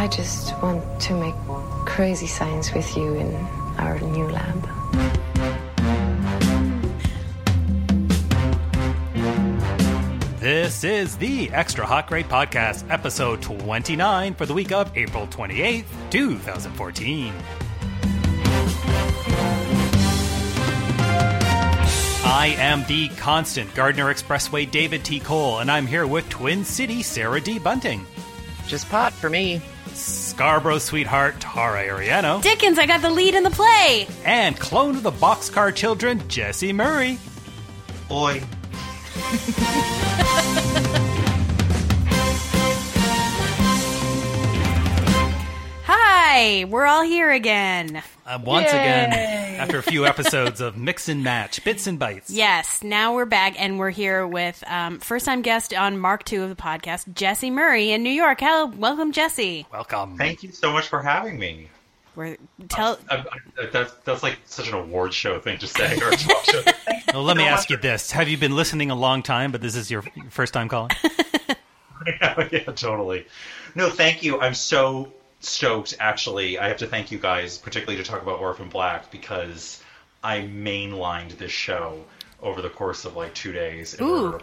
I just want to make crazy science with you in our new lab. This is the Extra Hot Grade Podcast, episode 29 for the week of April 28th, 2014. I am the constant Gardner Expressway David T. Cole, and I'm here with Twin City Sarah D. Bunting. Just pot for me. Scarborough sweetheart Tara Ariano. Dickens, I got the lead in the play. And clone of the Boxcar Children, Jesse Murray. Oi. Hi, we're all here again. Once again, after a few episodes of Mix and Match, Bits and Bites. Yes, now we're back, and we're here with first-time guest on Mark II of the podcast, Jesse Murray in New York. Hello, welcome, Jesse. Welcome. Thank you so much for having me. That's like such an award show thing to say, or a talk show. Well, let me ask you this. Have you been listening a long time, but this is your first time calling? Yeah, totally. No, thank you. I'm so stoked, actually. I have to thank you guys, particularly to talk about Orphan Black, because I mainlined this show over the course of like 2 days. Ooh,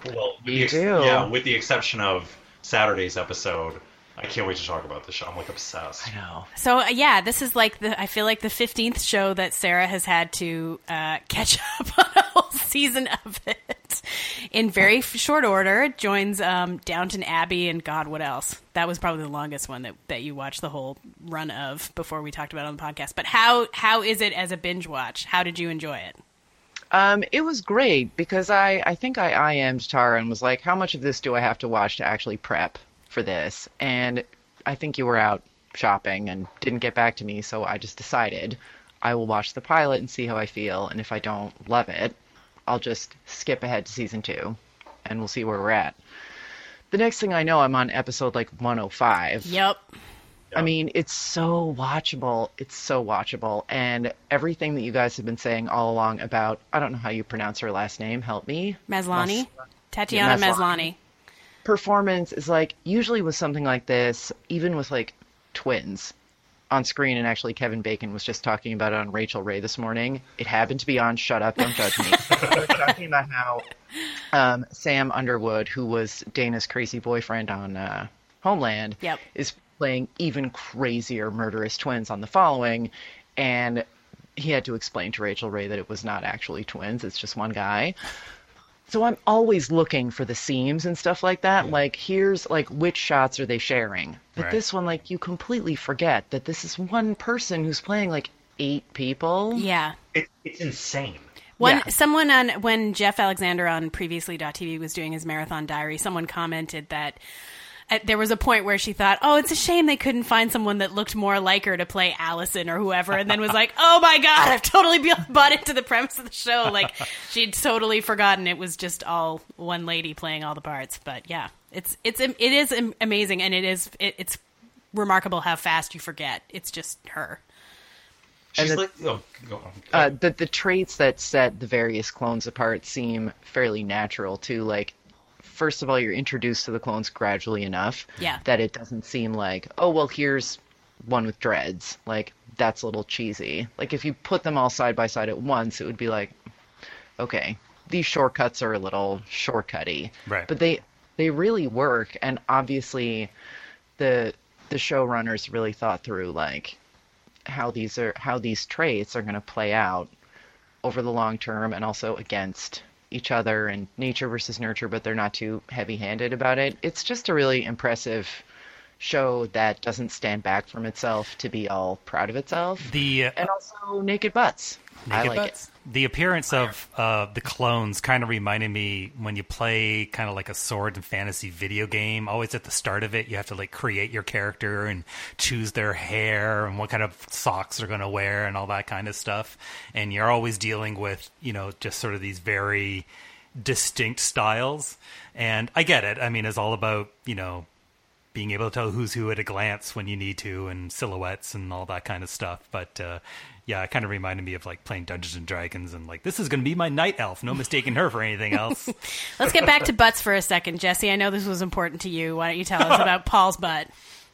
with the exception of Saturday's episode. I can't wait to talk about this show. I'm like obsessed. I know. So yeah, this is like I feel like the 15th show that Sarah has had to catch up on a whole season of it in very short order. It joins Downton Abbey and God, what else? That was probably the longest one that you watched the whole run of before we talked about it on the podcast. But how is it as a binge watch? How did you enjoy it? It was great because I think I IM'd Tara and was like, how much of this do I have to watch to actually prep for this? And I think you were out shopping and didn't get back to me, so I just decided I will watch the pilot and see how I feel, and if I don't love it, I'll just skip ahead to season 2 and we'll see where we're at. The next thing I know, I'm on episode like 105. Yep. I mean, it's so watchable. It's so watchable. And everything that you guys have been saying all along about, I don't know how you pronounce her last name, help me. Maslany. Tatiana Maslany. Performance is like, usually with something like this, even with like twins on screen, and actually Kevin Bacon was just talking about it on Rachel Ray this morning. It happened to be on Shut Up, Don't Judge Me. They're talking about how Sam Underwood, who was Dana's crazy boyfriend on Homeland, is playing even crazier murderous twins on the following, and he had to explain to Rachel Ray that it was not actually twins, it's just one guy. So I'm always looking for the seams and stuff like that. Like, here's, like, which shots are they sharing? But This one, like, you completely forget that this is one person who's playing, like, 8 people. Yeah. It's insane. When Jeff Alexander on Previously.tv was doing his marathon diary, someone commented that there was a point where she thought, oh, it's a shame they couldn't find someone that looked more like her to play Allison or whoever, and then was like, oh my God, I've totally bought into the premise of the show. Like, she'd totally forgotten it was just all one lady playing all the parts. But yeah, it is amazing, and it's remarkable how fast you forget. It's just her. She's go on. The traits that set the various clones apart seem fairly natural too. Like, first of all, you're introduced to the clones gradually enough that it doesn't seem like, oh, well, here's one with dreads. Like, that's a little cheesy. Like, if you put them all side by side at once, it would be like, okay, these shortcuts are a little shortcutty. Right. But they really work, and obviously the showrunners really thought through, like, how these traits are going to play out over the long term, and also against each other and nature versus nurture, but they're not too heavy-handed about it. It's just a really impressive show that doesn't stand back from itself to be all proud of itself. And also naked butts. I like it. The appearance of the clones kind of reminded me when you play kind of like a sword and fantasy video game. Always at the start of it, you have to like create your character and choose their hair and what kind of socks they're going to wear and all that kind of stuff. And you're always dealing with, just sort of these very distinct styles. And I get it. I mean, it's all about, being able to tell who's who at a glance when you need to, and silhouettes and all that kind of stuff. But yeah, it kind of reminded me of like playing Dungeons and Dragons, and like, this is going to be my night elf. No mistaking her for anything else. Let's get back to butts for a second, Jesse. I know this was important to you. Why don't you tell us about Paul's butt?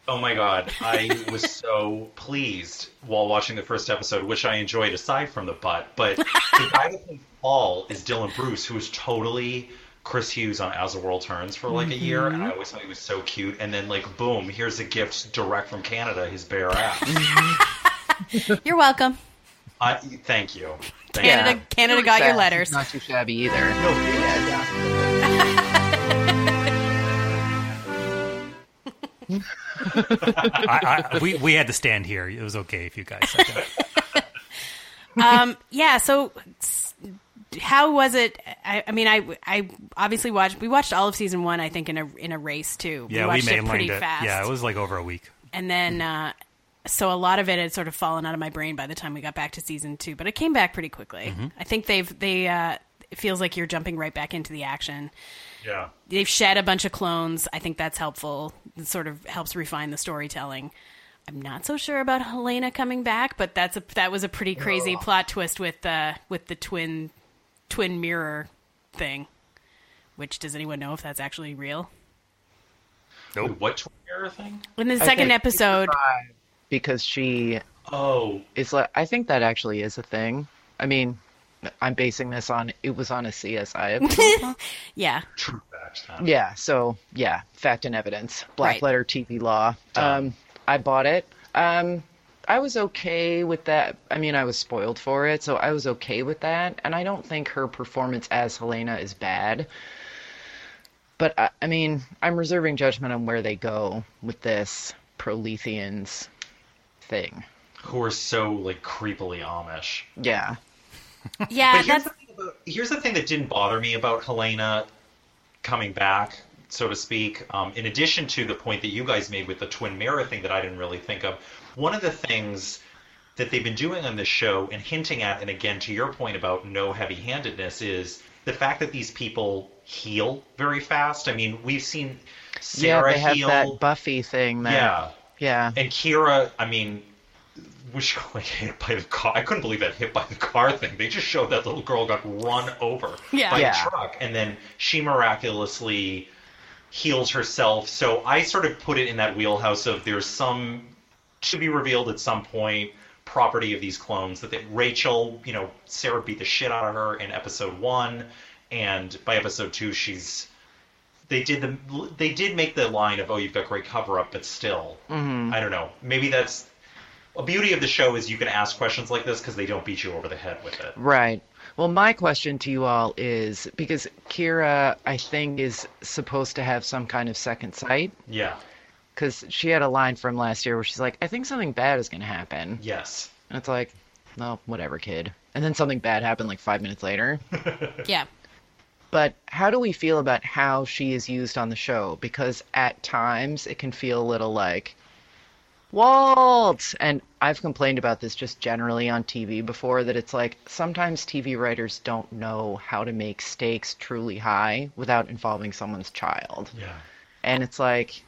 Oh my god, I was so pleased while watching the first episode, which I enjoyed aside from the butt. But the guy that plays Paul is Dylan Bruce, who was totally Chris Hughes on As the World Turns for like a year, and I always thought he was so cute. And then like boom, here's a gift direct from Canada, his bare ass. You're welcome. Thank you. Canada got your letters. Not too shabby either. No, yeah. We had to stand here. It was okay if you guys said that. Yeah. So, how was it? I mean, I obviously watched. We watched all of season 1. I think in a race too. Yeah, we watched it pretty mainlined it. fast. Yeah, it was like over a week. And then, so a lot of it had sort of fallen out of my brain by the time we got back to season 2, but it came back pretty quickly. Mm-hmm. I think it feels like you're jumping right back into the action. Yeah. They've shed a bunch of clones. I think that's helpful. It sort of helps refine the storytelling. I'm not so sure about Helena coming back, but that was a pretty crazy plot twist with the twin mirror thing. Which, does anyone know if that's actually real? Nope. What twin mirror thing? In the second episode, because she Oh, is like, I think that actually is a thing. I mean, I'm basing this on, it was on a CSI episode. yeah. true fact. Huh? Yeah, so, yeah, fact and evidence. Black Right. letter TV law. I bought it. I was okay with that. I mean, I was spoiled for it, so I was okay with that. And I don't think her performance as Helena is bad. But, I mean, I'm reserving judgment on where they go with this Proletheans thing. Who are so like creepily Amish. Yeah. Yeah, But here's the thing that didn't bother me about Helena coming back, so to speak. In addition to the point that you guys made with the twin mirror thing that I didn't really think of, one of the things that they've been doing on this show and hinting at, and again to your point about no heavy-handedness, is the fact that these people heal very fast. I mean, we've seen Sarah they have heal. that Buffy thing. That, yeah. And Kira, I mean, was she like hit by the car? I couldn't believe that hit by the car thing. They just showed that little girl got run over by Yeah. a truck, and then she miraculously heals herself. So I sort of put it in that wheelhouse of there's some to be revealed at some point property of these clones that Rachel, Sarah beat the shit out of her in episode 1, and by episode 2 they did make the line of, oh, you've got great cover up, but still, I don't know. Maybe that's a beauty of the show, is you can ask questions like this because they don't beat you over the head with it. Right. Well, my question to you all is, because Kira, I think, is supposed to have some kind of second sight, Yeah. because she had a line from last year where she's like, I think something bad is going to happen. Yes. And it's like, well, whatever, kid. And then something bad happened like 5 minutes later. yeah. But how do we feel about how she is used on the show? Because at times it can feel a little like, Walt! And I've complained about this just generally on TV before, that it's like sometimes TV writers don't know how to make stakes truly high without involving someone's child. Yeah. And it's like,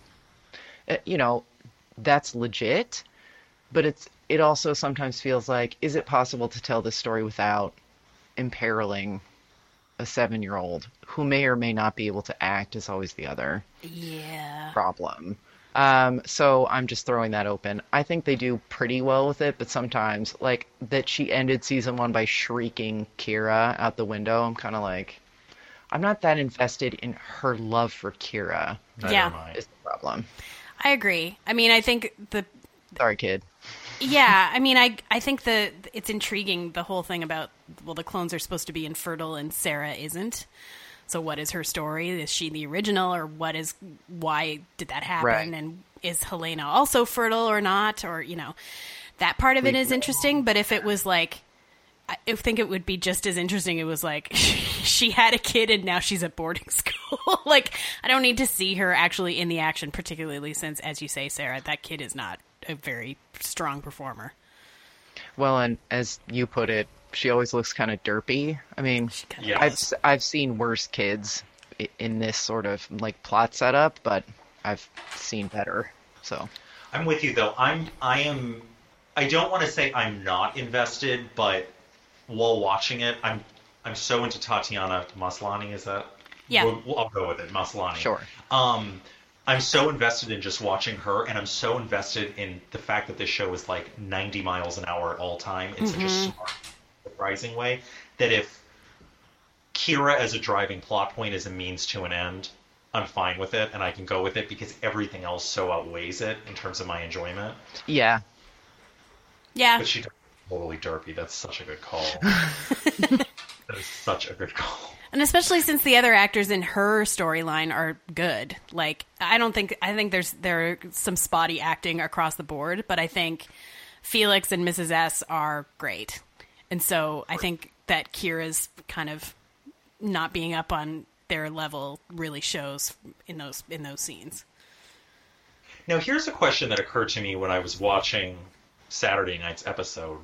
that's legit, but it also sometimes feels like, is it possible to tell this story without imperiling a 7-year-old who may or may not be able to act, is always the other problem. So I'm just throwing that open. I think they do pretty well with it, but sometimes, like, that she ended season 1 by shrieking Kira out the window, I'm kind of like, I'm not that invested in her love for Kira. Yeah. Is the problem. I agree. I mean, I think Sorry, kid. Yeah, I mean, I think it's intriguing, the whole thing about, well, the clones are supposed to be infertile and Sarah isn't. So what is her story? Is she the original, or why did that happen? Right. And is Helena also fertile or not? Or, that part of it is interesting. But if it was like, I think it would be just as interesting. It was like she had a kid and now she's at boarding school. Like, I don't need to see her actually in the action, particularly since, as you say, Sarah, that kid is not a very strong performer. Well, and as you put it, she always looks kind of derpy. I mean, Yes. I've seen worse kids in this sort of like plot setup, but I've seen better. So I'm with you though. I don't want to say I'm not invested, but while watching it, I'm so into Tatiana Maslany. Is that? Yeah. I'll go with it, Maslany. Sure. I'm so invested in just watching her, and I'm so invested in the fact that this show is like 90 miles an hour at all time in such a smart, surprising way, that if Kira as a driving plot point is a means to an end, I'm fine with it, and I can go with it because everything else so outweighs it in terms of my enjoyment. Yeah. Yeah. But she totally derpy. That's such a good call. That is such a good call. And especially since the other actors in her storyline are good. Like, I think there are some spotty acting across the board, but I think Felix and Mrs. S are great. And so I think that Kira's kind of not being up on their level really shows in those scenes. Now, here's a question that occurred to me when I was watching Saturday night's episode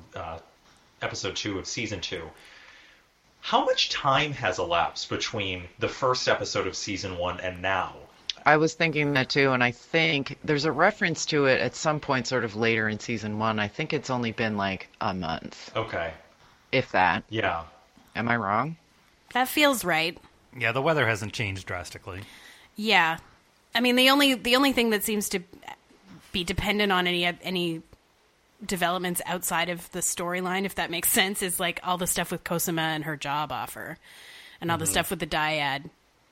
2 of season 2. How much time has elapsed between the first episode of season 1 and now? I was thinking that too, and I think there's a reference to it at some point sort of later in season 1. I think it's only been like a month. Okay. If that. Yeah. Am I wrong? That feels right. Yeah, the weather hasn't changed drastically. Yeah. I mean, the only thing that seems to be dependent on any developments outside of the storyline, if that makes sense, is like all the stuff with Cosima and her job offer and all the stuff with the Dyad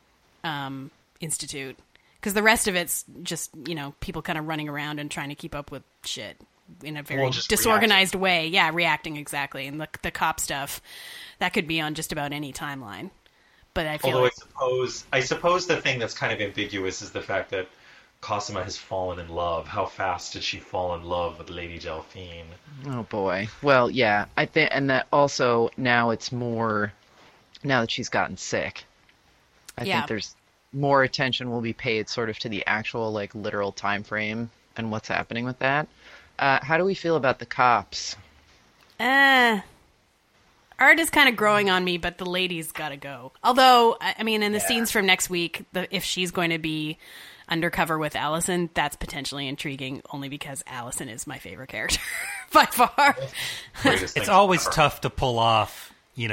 Institute. Because the rest of it's just, people kind of running around and trying to keep up with shit in a very disorganized way. Yeah, reacting, exactly. And the cop stuff, that could be on just about any timeline. But I feel I suppose the thing that's kind of ambiguous is the fact that Cosima has fallen in love. How fast did she fall in love with Lady Delphine? Oh boy. Well, yeah, I think, and that also now it's more now that she's gotten sick. I think there's more attention will be paid sort of to the actual like literal time frame and what's happening with that. How do we feel about the cops? Art is kind of growing on me, but the lady's got to go. Although, I mean, in the scenes from next week, if she's going to be undercover with Allison, that's potentially intriguing, only because Allison is my favorite character by far. It's always tough to pull off,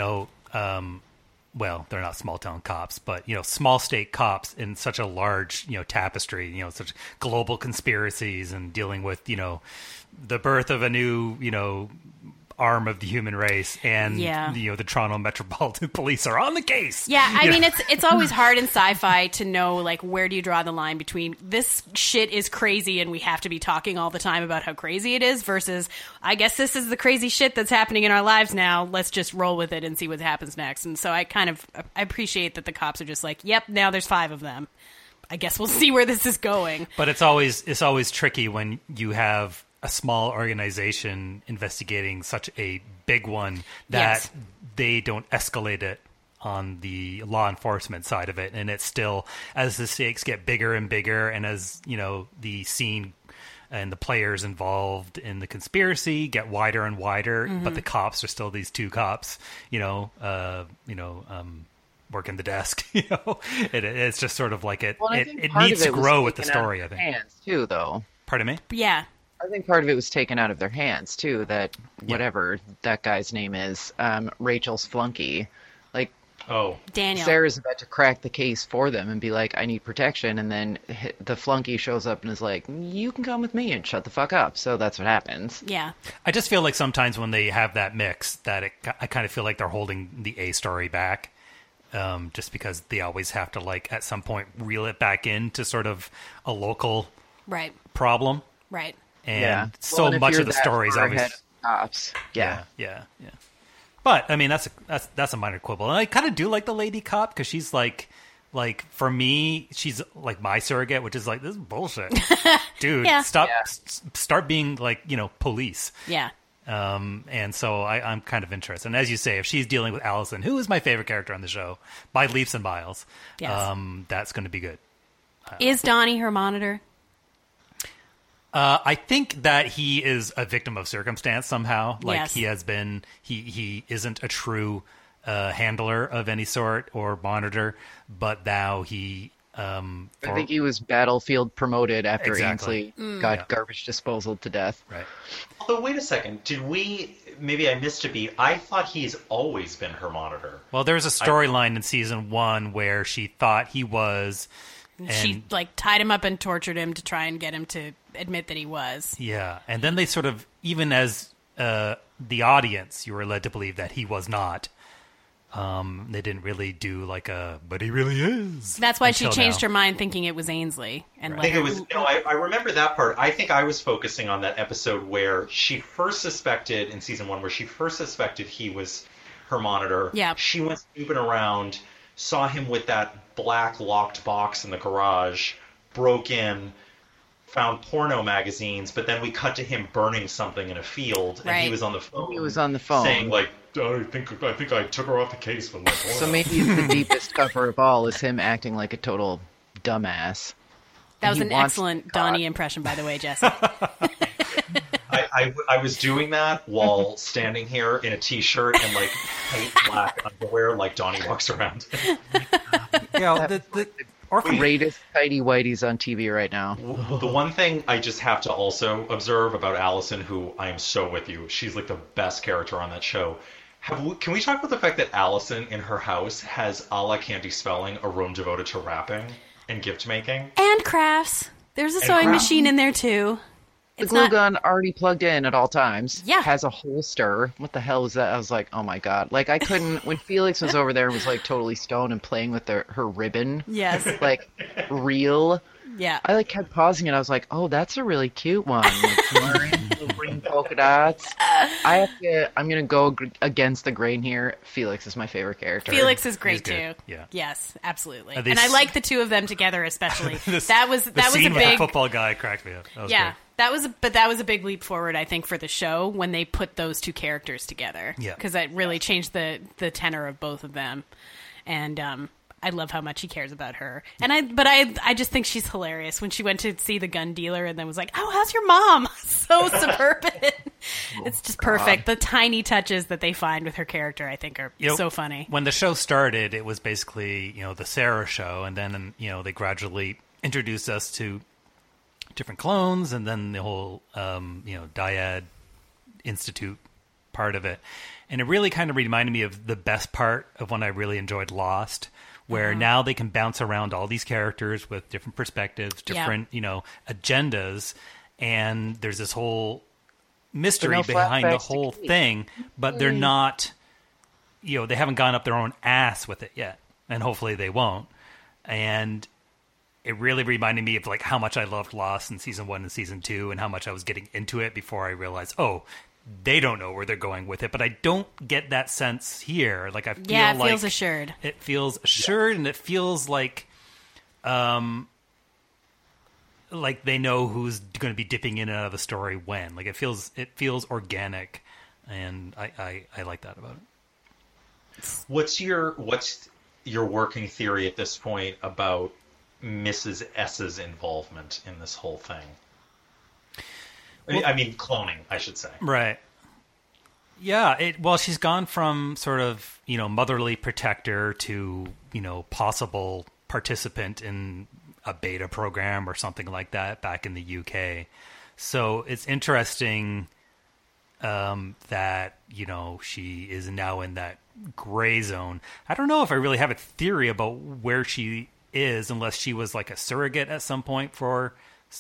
well, they're not small town cops, but, small state cops in such a large, tapestry, such global conspiracies and dealing with, the birth of a new, arm of the human race, and the Toronto Metropolitan Police are on the case. Yeah, I mean, it's always hard in sci-fi to know, like, where do you draw the line between this shit is crazy and we have to be talking all the time about how crazy it is versus, I guess this is the crazy shit that's happening in our lives now. Let's just roll with it and see what happens next. And so I appreciate that the cops are just like, yep, now there's 5 of them. I guess we'll see where this is going. But it's always tricky when you have a small organization investigating such a big one that they don't escalate it on the law enforcement side of it. And it's still, as the stakes get bigger and bigger, and as, the scene and the players involved in the conspiracy get wider and wider, but the cops are still these 2 cops, working the desk, it's just sort of like it needs to grow with the story, I think. Hands too, though. Pardon me? Yeah. I think part of it was taken out of their hands too. That whatever that guy's name is, Rachel's flunky, like Daniel. Sarah's about to crack the case for them and be like, "I need protection," and then the flunky shows up and is like, "You can come with me," and shut the fuck up. So that's what happens. Yeah. I just feel like sometimes when they have that mix, that I kind of feel like they're holding the A story back. Just because they always have to, like, at some point reel it back into sort of a local problem. Right. And so much of the story is always cops. Yeah. But I mean, that's a minor quibble. And I kind of do like the lady cop because she's like for me, she's like my surrogate, which is like, this is bullshit, dude. Start being like police. Yeah. And so I'm kind of interested. And as you say, if she's dealing with Allison, who is my favorite character on the show by leaps and miles, that's going to be good. Is Donnie her monitor? I think that he is a victim of circumstance somehow. Like he has been, he isn't a true handler of any sort or monitor, but now he. I think he was battlefield promoted after Ainsley got garbage disposal to death. Right. Although, wait a second. Maybe I missed a beat. I thought he's always been her monitor. Well, there's a storyline in season 1 where she thought he was She like tied him up and tortured him to try and get him to admit that he was. Yeah, and then they sort of, even as the audience, you were led to believe that he was not. They didn't really do like but he really is. That's why she changed her mind, thinking it was Ainsley. And I think it was. No, I remember that part. I think I was focusing on that episode where she first suspected in season 1, where she first suspected he was her monitor. Yeah. She went snooping around, saw him with that black locked box in the garage, broke in, found porno magazines, but then we cut to him burning something in a field, and he was on the phone. He was on the phone saying like, I think I took her off the case with my porno. So maybe it's the deepest cover of all is him acting like a total dumbass. That was an excellent Donnie impression, by the way, Jesse. I was doing that while standing here in a t-shirt and like tight black underwear, like Donnie walks around. Yeah, the greatest tighty whities on TV right now. The one thing I just have to also observe about Allison, who I am so with you, she's like the best character on that show. Can we talk about the fact that Allison in her house has, a la Candy Spelling, a room devoted to wrapping and gift making? And crafts. There's a sewing machine in there too. The glue gun already plugged in at all times. Yeah. Has a holster. What the hell was that? I was like, oh my god. Like, I couldn't... When Felix was over there and was, like, totally stoned and playing with her ribbon. Yes. Like, real. Yeah. I, like, kept pausing it. I was like, oh, that's a really cute one. Like, wearing the green polka dots. I'm going to go against the grain here. Felix is my favorite character. Felix is great, too. Yeah. Yes, absolutely. And I like the two of them together, especially. that was a scene with big... the football guy cracked me up. That was great. That was a big leap forward, I think, for the show when they put those two characters together. Yeah, because that really changed the tenor of both of them, and I love how much he cares about her. And I just think she's hilarious when she went to see the gun dealer and then was like, "Oh, how's your mom?" So suburban. It's just perfect. The tiny touches that they find with her character, I think, are so funny. When the show started, it was basically the Sarah show, and then they gradually introduced us to different clones, and then the whole dyad institute part of it, and it really kind of reminded me of the best part of when I really enjoyed Lost, where now they can bounce around all these characters with different perspectives, different agendas, and there's this whole mystery behind the whole thing, but they're not they haven't gone up their own ass with it yet, and hopefully they won't. And it really reminded me of like how much I loved Lost in season 1 and season 2, and how much I was getting into it before I realized, they don't know where they're going with it. But I don't get that sense here. Like I feel it feels assured. It feels assured, and it feels like they know who's going to be dipping in and out of the story when. Like it feels organic, and I like that about it. What's your working theory at this point about Mrs. S's involvement in this whole thing? I mean, cloning, I should say. Right. Yeah. She's gone from sort of, motherly protector to, possible participant in a beta program or something like that back in the UK. So it's interesting that, she is now in that gray zone. I don't know if I really have a theory about where she is, unless she was like a surrogate at some point for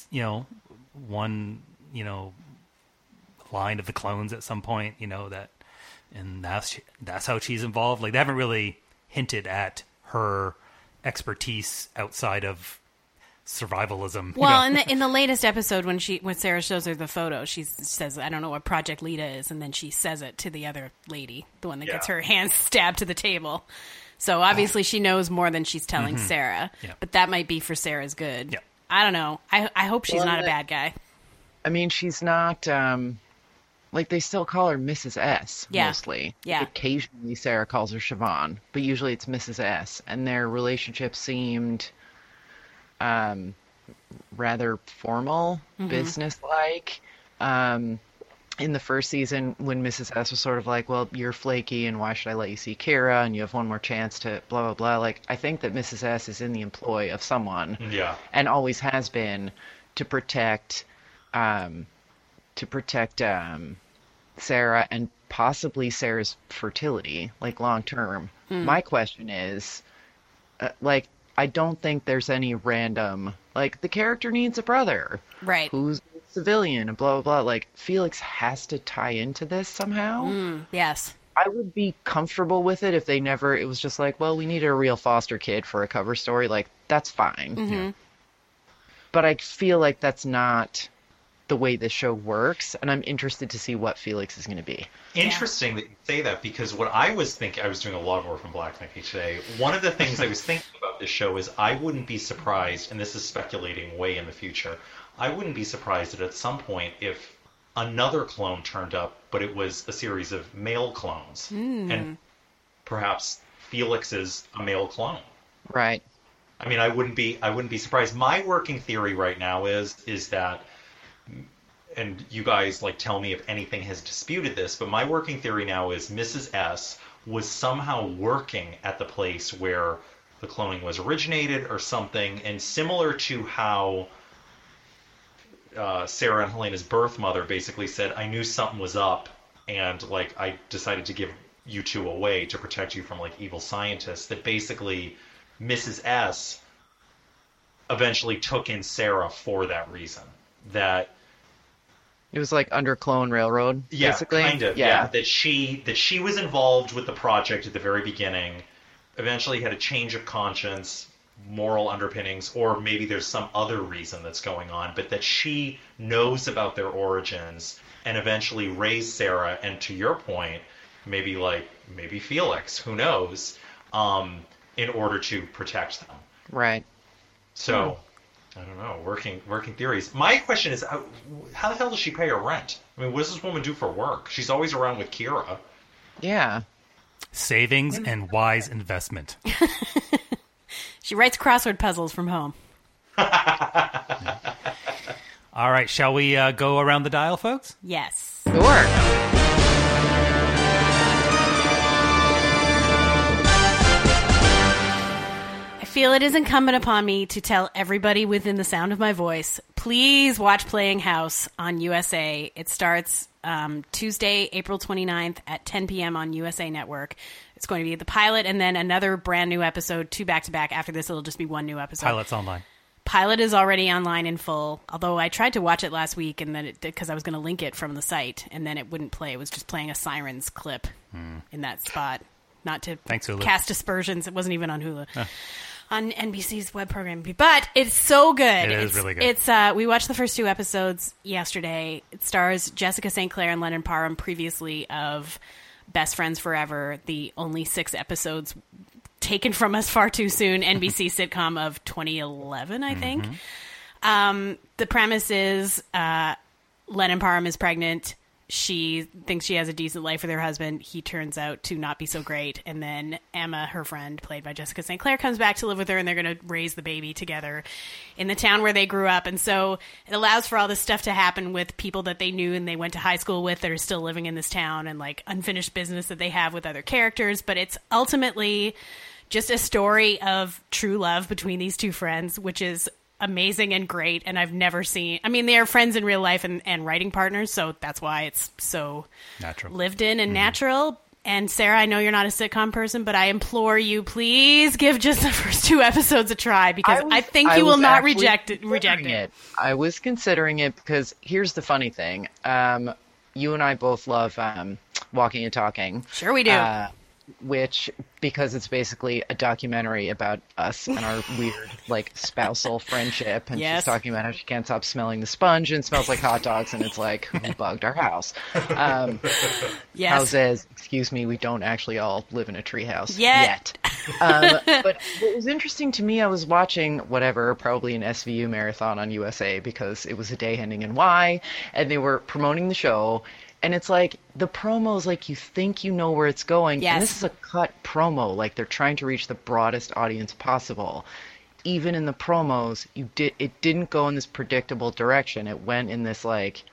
one line of the clones at some point, that, and that's how she's involved. Like they haven't really hinted at her expertise outside of survivalism. Well, in the latest episode, when Sarah shows her the photo, she says, "I don't know what Project Lita is," and then she says it to the other lady, the one that gets her hands stabbed to the table. So obviously she knows more than she's telling Sarah, but that might be for Sarah's good. Yeah. I don't know. I hope she's not a bad guy. I mean, she's not, they still call her Mrs. S, mostly. Yeah. Occasionally Sarah calls her Siobhan, but usually it's Mrs. S, and their relationship seemed rather formal, business-like. In the first season, when Mrs. S was sort of like, well, you're flaky, and why should I let you see Kira, and you have one more chance to blah, blah, blah. Like, I think that Mrs. S is in the employ of someone. Yeah. And always has been to protect Sarah and possibly Sarah's fertility, like, long term. My question is, I don't think there's any random, like, the character needs a brother. Right. Who's a civilian and blah, blah, blah. Like, Felix has to tie into this somehow. Yes. I would be comfortable with it if they never, it was just like, well, we needed a real foster kid for a cover story. Like, that's fine. Mm-hmm. But I feel like that's not the way this show works, and I'm interested to see what Felix is going to be. Interesting that you say that, because what I was thinking, I was doing a lot of Orphan Black thinking today. One of the things I was thinking about this show is I wouldn't be surprised, and this is speculating way in the future, I wouldn't be surprised that at some point if another clone turned up, but it was a series of male clones, and perhaps Felix is a male clone. Right. I mean, I wouldn't be surprised. My working theory right now is that, and you guys like tell me if anything has disputed this, but my working theory now is Mrs. S was somehow working at the place where the cloning was originated or something, and similar to how Sarah and Helena's birth mother basically said, I knew something was up, and like I decided to give you two away to protect you from like evil scientists, that basically Mrs. S eventually took in Sarah for that reason. That it was like under Clone Railroad, basically. Kind of. Yeah. That she was involved with the project at the very beginning, eventually had a change of conscience, moral underpinnings, or maybe there's some other reason that's going on, but that she knows about their origins and eventually raised Sarah, and to your point, maybe Felix, who knows, in order to protect them. Right. So, I don't know, working theories. My question is, how the hell does she pay her rent? I mean, what does this woman do for work? She's always around with Kira. Yeah. Savings and wise investment. She writes crossword puzzles from home. All right, shall we go around the dial, folks? Yes. Sure. I feel it is incumbent upon me to tell everybody within the sound of my voice, please watch Playing House on USA. It starts Tuesday, April 29th at 10 p.m. on USA Network. It's going to be the pilot and then another brand new episode, 2 back-to-back. After this, it'll just be one new episode. Pilot's online. Pilot is already online in full, although I tried to watch it last week and then because I was going to link it from the site, and then it wouldn't play. It was just playing a Sirens clip in that spot. Not to cast aspersions. It wasn't even on Hulu. On NBC's web program. But it's so good. It is really good. It's we watched the first 2 episodes yesterday. It stars Jessica St. Clair and Lennon Parham, previously of Best Friends Forever, the only 6 episodes taken from us far too soon, NBC sitcom of 2011, I think. The premise is Lennon Parham is pregnant. She thinks she has a decent life with her husband. He turns out to not be so great. And then Emma, her friend, played by Jessica St. Clair, comes back to live with her, and they're going to raise the baby together in the town where they grew up. And so it allows for all this stuff to happen with people that they knew and they went to high school with that are still living in this town, and like unfinished business that they have with other characters. But it's ultimately just a story of true love between these 2 friends, which is amazing and great. And I've never seen, I mean, they are friends in real life and writing partners, so that's why it's so natural, lived in and natural. And Sarah, I know you're not a sitcom person, but I implore you, please give just the first 2 episodes a try, because I think you will not reject it. I was considering it because here's the funny thing. You and I both love Walking and Talking. Sure we do. Which, because it's basically a documentary about us and our weird, like, spousal friendship. And she's talking about how she can't stop smelling the sponge and smells like hot dogs, and it's like, who bugged our house? Houses, excuse me, we don't actually all live in a treehouse yet. But what was interesting to me, I was watching probably an SVU marathon on USA, because it was a day ending in Y, and they were promoting the show. And it's like, the promos, like, you think you know where it's going. Yes. And this is a cut promo. Like, they're trying to reach the broadest audience possible. Even in the promos, it didn't go in this predictable direction. It went in this, like,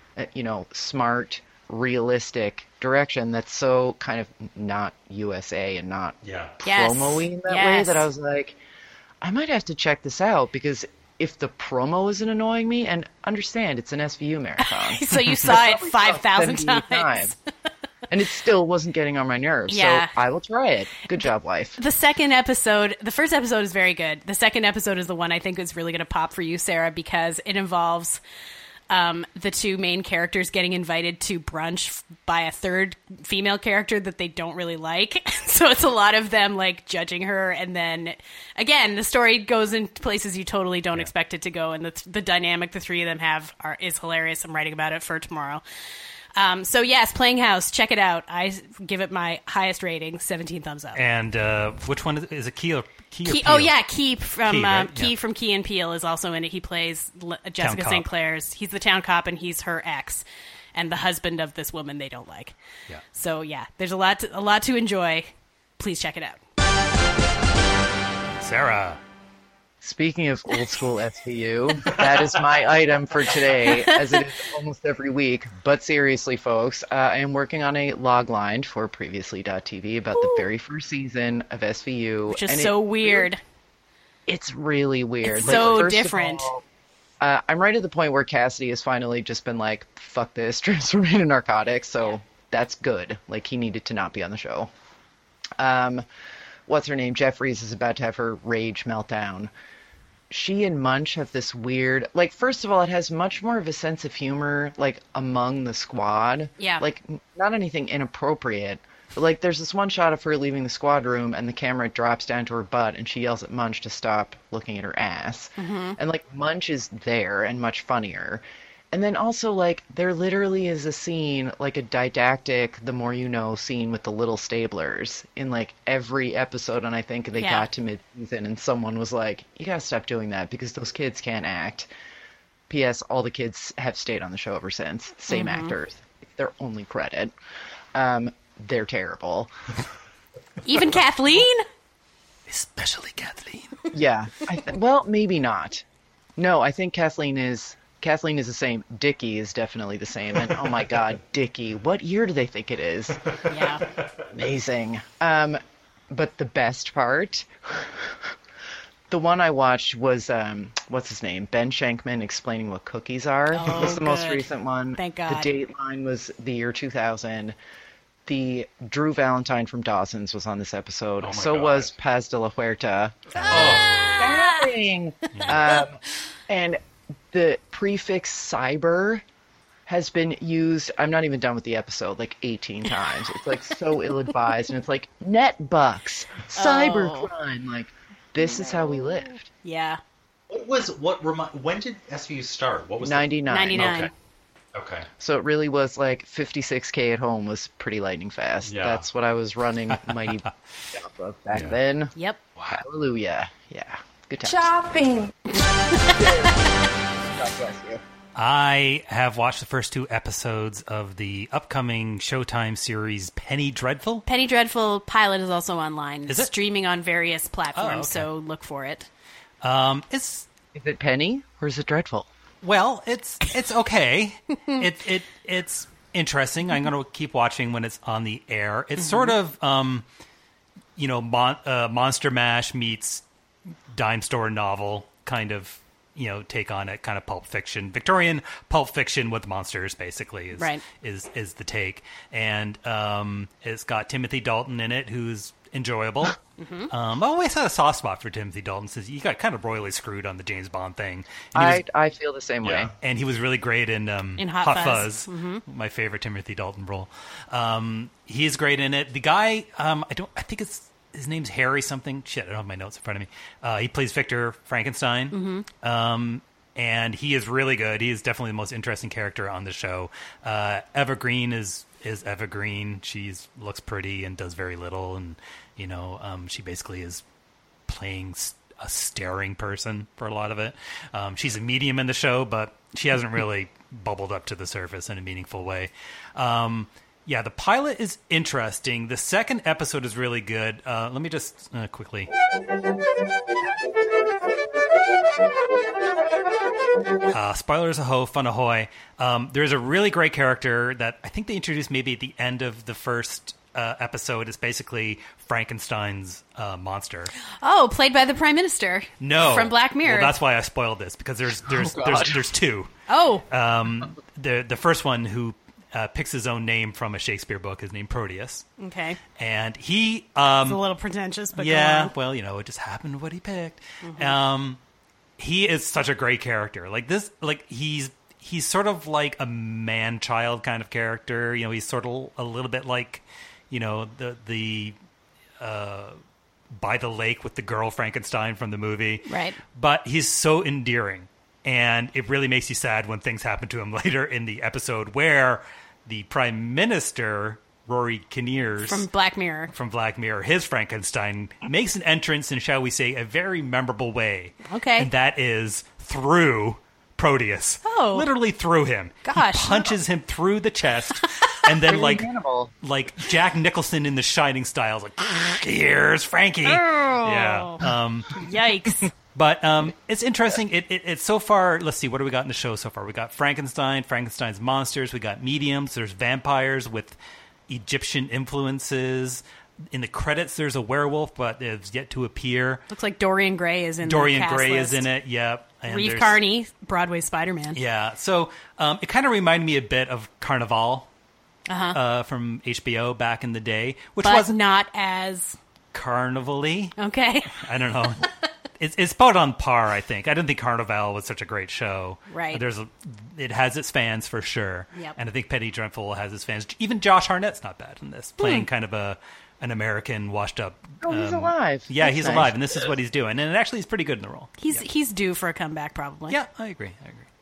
smart, realistic direction that's so kind of not USA and not promo-y in that way, that I was like, I might have to check this out, because if the promo isn't annoying me, and understand it's an SVU marathon. So you saw it 5,000 times. And it still wasn't getting on my nerves. Yeah. So I will try it. Good job, wife. The first episode is very good. The second episode is the one I think is really going to pop for you, Sarah, because it involves the two main characters getting invited to brunch by a third female character that they don't really like. So it's a lot of them like judging her. And then again, the story goes in places you totally don't expect it to go. And the dynamic the three of them have is hilarious. I'm writing about it for tomorrow. So yes, Playing House, check it out. I give it my highest rating, 17 thumbs up. And which one is it? Key or Peele? Oh yeah, Key from Key, right? Key Yeah. from Key and Peele is also in it. He plays Jessica cop. St. Clair's. He's the town cop, and he's her ex, and the husband of this woman they don't like. Yeah. So yeah, there's a lot to enjoy. Please check it out. Sarah. Speaking of old school SVU, that is my item for today, as it is almost every week. But seriously, folks, I am working on a log line for Previously.tv about the very first season of SVU. Which is and so weird. It's really weird. It's so first of different. all, I'm right at the point where Cassidy has finally just been like, fuck this, transforming into narcotics. So that's good. Like, he needed to not be on the show. What's her name? Jeffries is about to have her rage meltdown. She and Munch have this weird, like, first of all, it has much more of a sense of humor, like, among the squad. Yeah. Like, not anything inappropriate. But, like, there's this one shot of her leaving the squad room, and the camera drops down to her butt, and she yells at Munch to stop looking at her ass. Mm-hmm. And, like, Munch is there and much funnier. And then also, like, there literally is a scene, like a didactic, the more you know scene with the little Stablers in, like, every episode. And I think they got to mid-season and someone was like, you gotta stop doing that because those kids can't act. P.S. All the kids have stayed on the show ever since. Same actors. It's their only credit. They're terrible. Even Kathleen? Especially Kathleen. Yeah. Well, maybe not. No, I think Kathleen is the same. Dickie is definitely the same. And oh my God, Dickie, what year do they think it is? Yeah. Amazing. But the best part, the one I watched was, what's his name? Ben Shankman explaining what cookies are. Oh, was the most good. recent one. Thank God. The Dateline was the year 2000. The Drew Valentine from Dawson's was on this episode. Oh my so God. was Paz de la Huerta. And the prefix cyber has been used, I'm not even done with the episode, like 18 times. It's like so ill-advised, and it's like net bucks, cybercrime, like this is how we lived. Yeah. When did SVU start? What was 99. 99. Okay. So it really was like 56K at home was pretty lightning fast. Yeah. That's what I was running Mighty Shop of back then. Yep. Hallelujah. Yeah. Good times. Shopping. God bless you. I have watched the first 2 episodes of the upcoming Showtime series Penny Dreadful. Penny Dreadful pilot is also online. Is it? Streaming on various platforms, Oh, okay. so look for it. It's Is it Penny or is it Dreadful? well, it's okay. It's interesting. I'm going to keep watching when it's on the air. It's sort of Monster Mash meets dime store novel kind of take on it, kind of Pulp Fiction, Victorian Pulp Fiction with monsters, basically is Right. is the take. And it's got Timothy Dalton in it, who's enjoyable. I always had a soft spot for Timothy Dalton since he got kind of royally screwed on the James Bond thing. And he was- I feel the same way. Yeah. and he was really great in Hot Fuzz. my favorite Timothy Dalton role. He's great in it. The guy, I think his name's Harry something. Shit, I don't have my notes in front of me. He plays Victor Frankenstein. And he is really good. He is definitely the most interesting character on the show. Eva Green is Eva Green. She looks pretty and does very little, and she basically is playing a staring person for a lot of it. She's a medium in the show, but she hasn't really bubbled up to the surface in a meaningful way. Yeah, the pilot is interesting. The second episode is really good. Let me just quickly. Spoilers ahoy, fun ahoy. There's a really great character that I think they introduced maybe at the end of the first episode. It's basically Frankenstein's monster. Oh, played by the Prime Minister. No, From Black Mirror. Well, that's why I spoiled this, because there's two. Oh, The first one, who picks his own name from a Shakespeare book. His name Proteus. Okay. And he... It's a little pretentious, but yeah, go on. well, it just happened what he picked. He is such a great character. Like this, like he's sort of like a man-child kind of character. He's sort of a little bit like, the by the lake with the girl Frankenstein from the movie. Right. But he's so endearing. And it really makes you sad when things happen to him later in the episode where the Prime Minister, Rory Kinnear From Black Mirror, his Frankenstein, makes an entrance in, shall we say, a very memorable way. Okay. And that is through Proteus. Oh. Literally through him. Gosh. He punches him through the chest. And then like Jack Nicholson in The Shining styles, like, here's Frankie. Oh. Yeah. Yikes. But it's interesting. It's so far. Let's see. What do we got in the show so far? We got Frankenstein's monsters. We got mediums. There's vampires with Egyptian influences. In the credits, there's a werewolf, but it's yet to appear. Looks like Dorian Gray is in the cast list. is in it. Yep. And Reeve Carney, Broadway Spider-Man. Yeah. So it kind of reminded me a bit of Carnival from HBO back in the day, which but wasn't not as carnival-y. Okay. I don't know. It's about on par, I think. I didn't think Carnival was such a great show. Right. It has its fans for sure. Yep. And I think Penny Dreadful has its fans. Even Josh Hartnett's not bad in this, playing kind of an American washed up. Oh, he's alive. Yeah, That's he's nice. alive, and this is what he's doing. And actually, he's pretty good in the role. He's due for a comeback, probably. Yeah, I agree.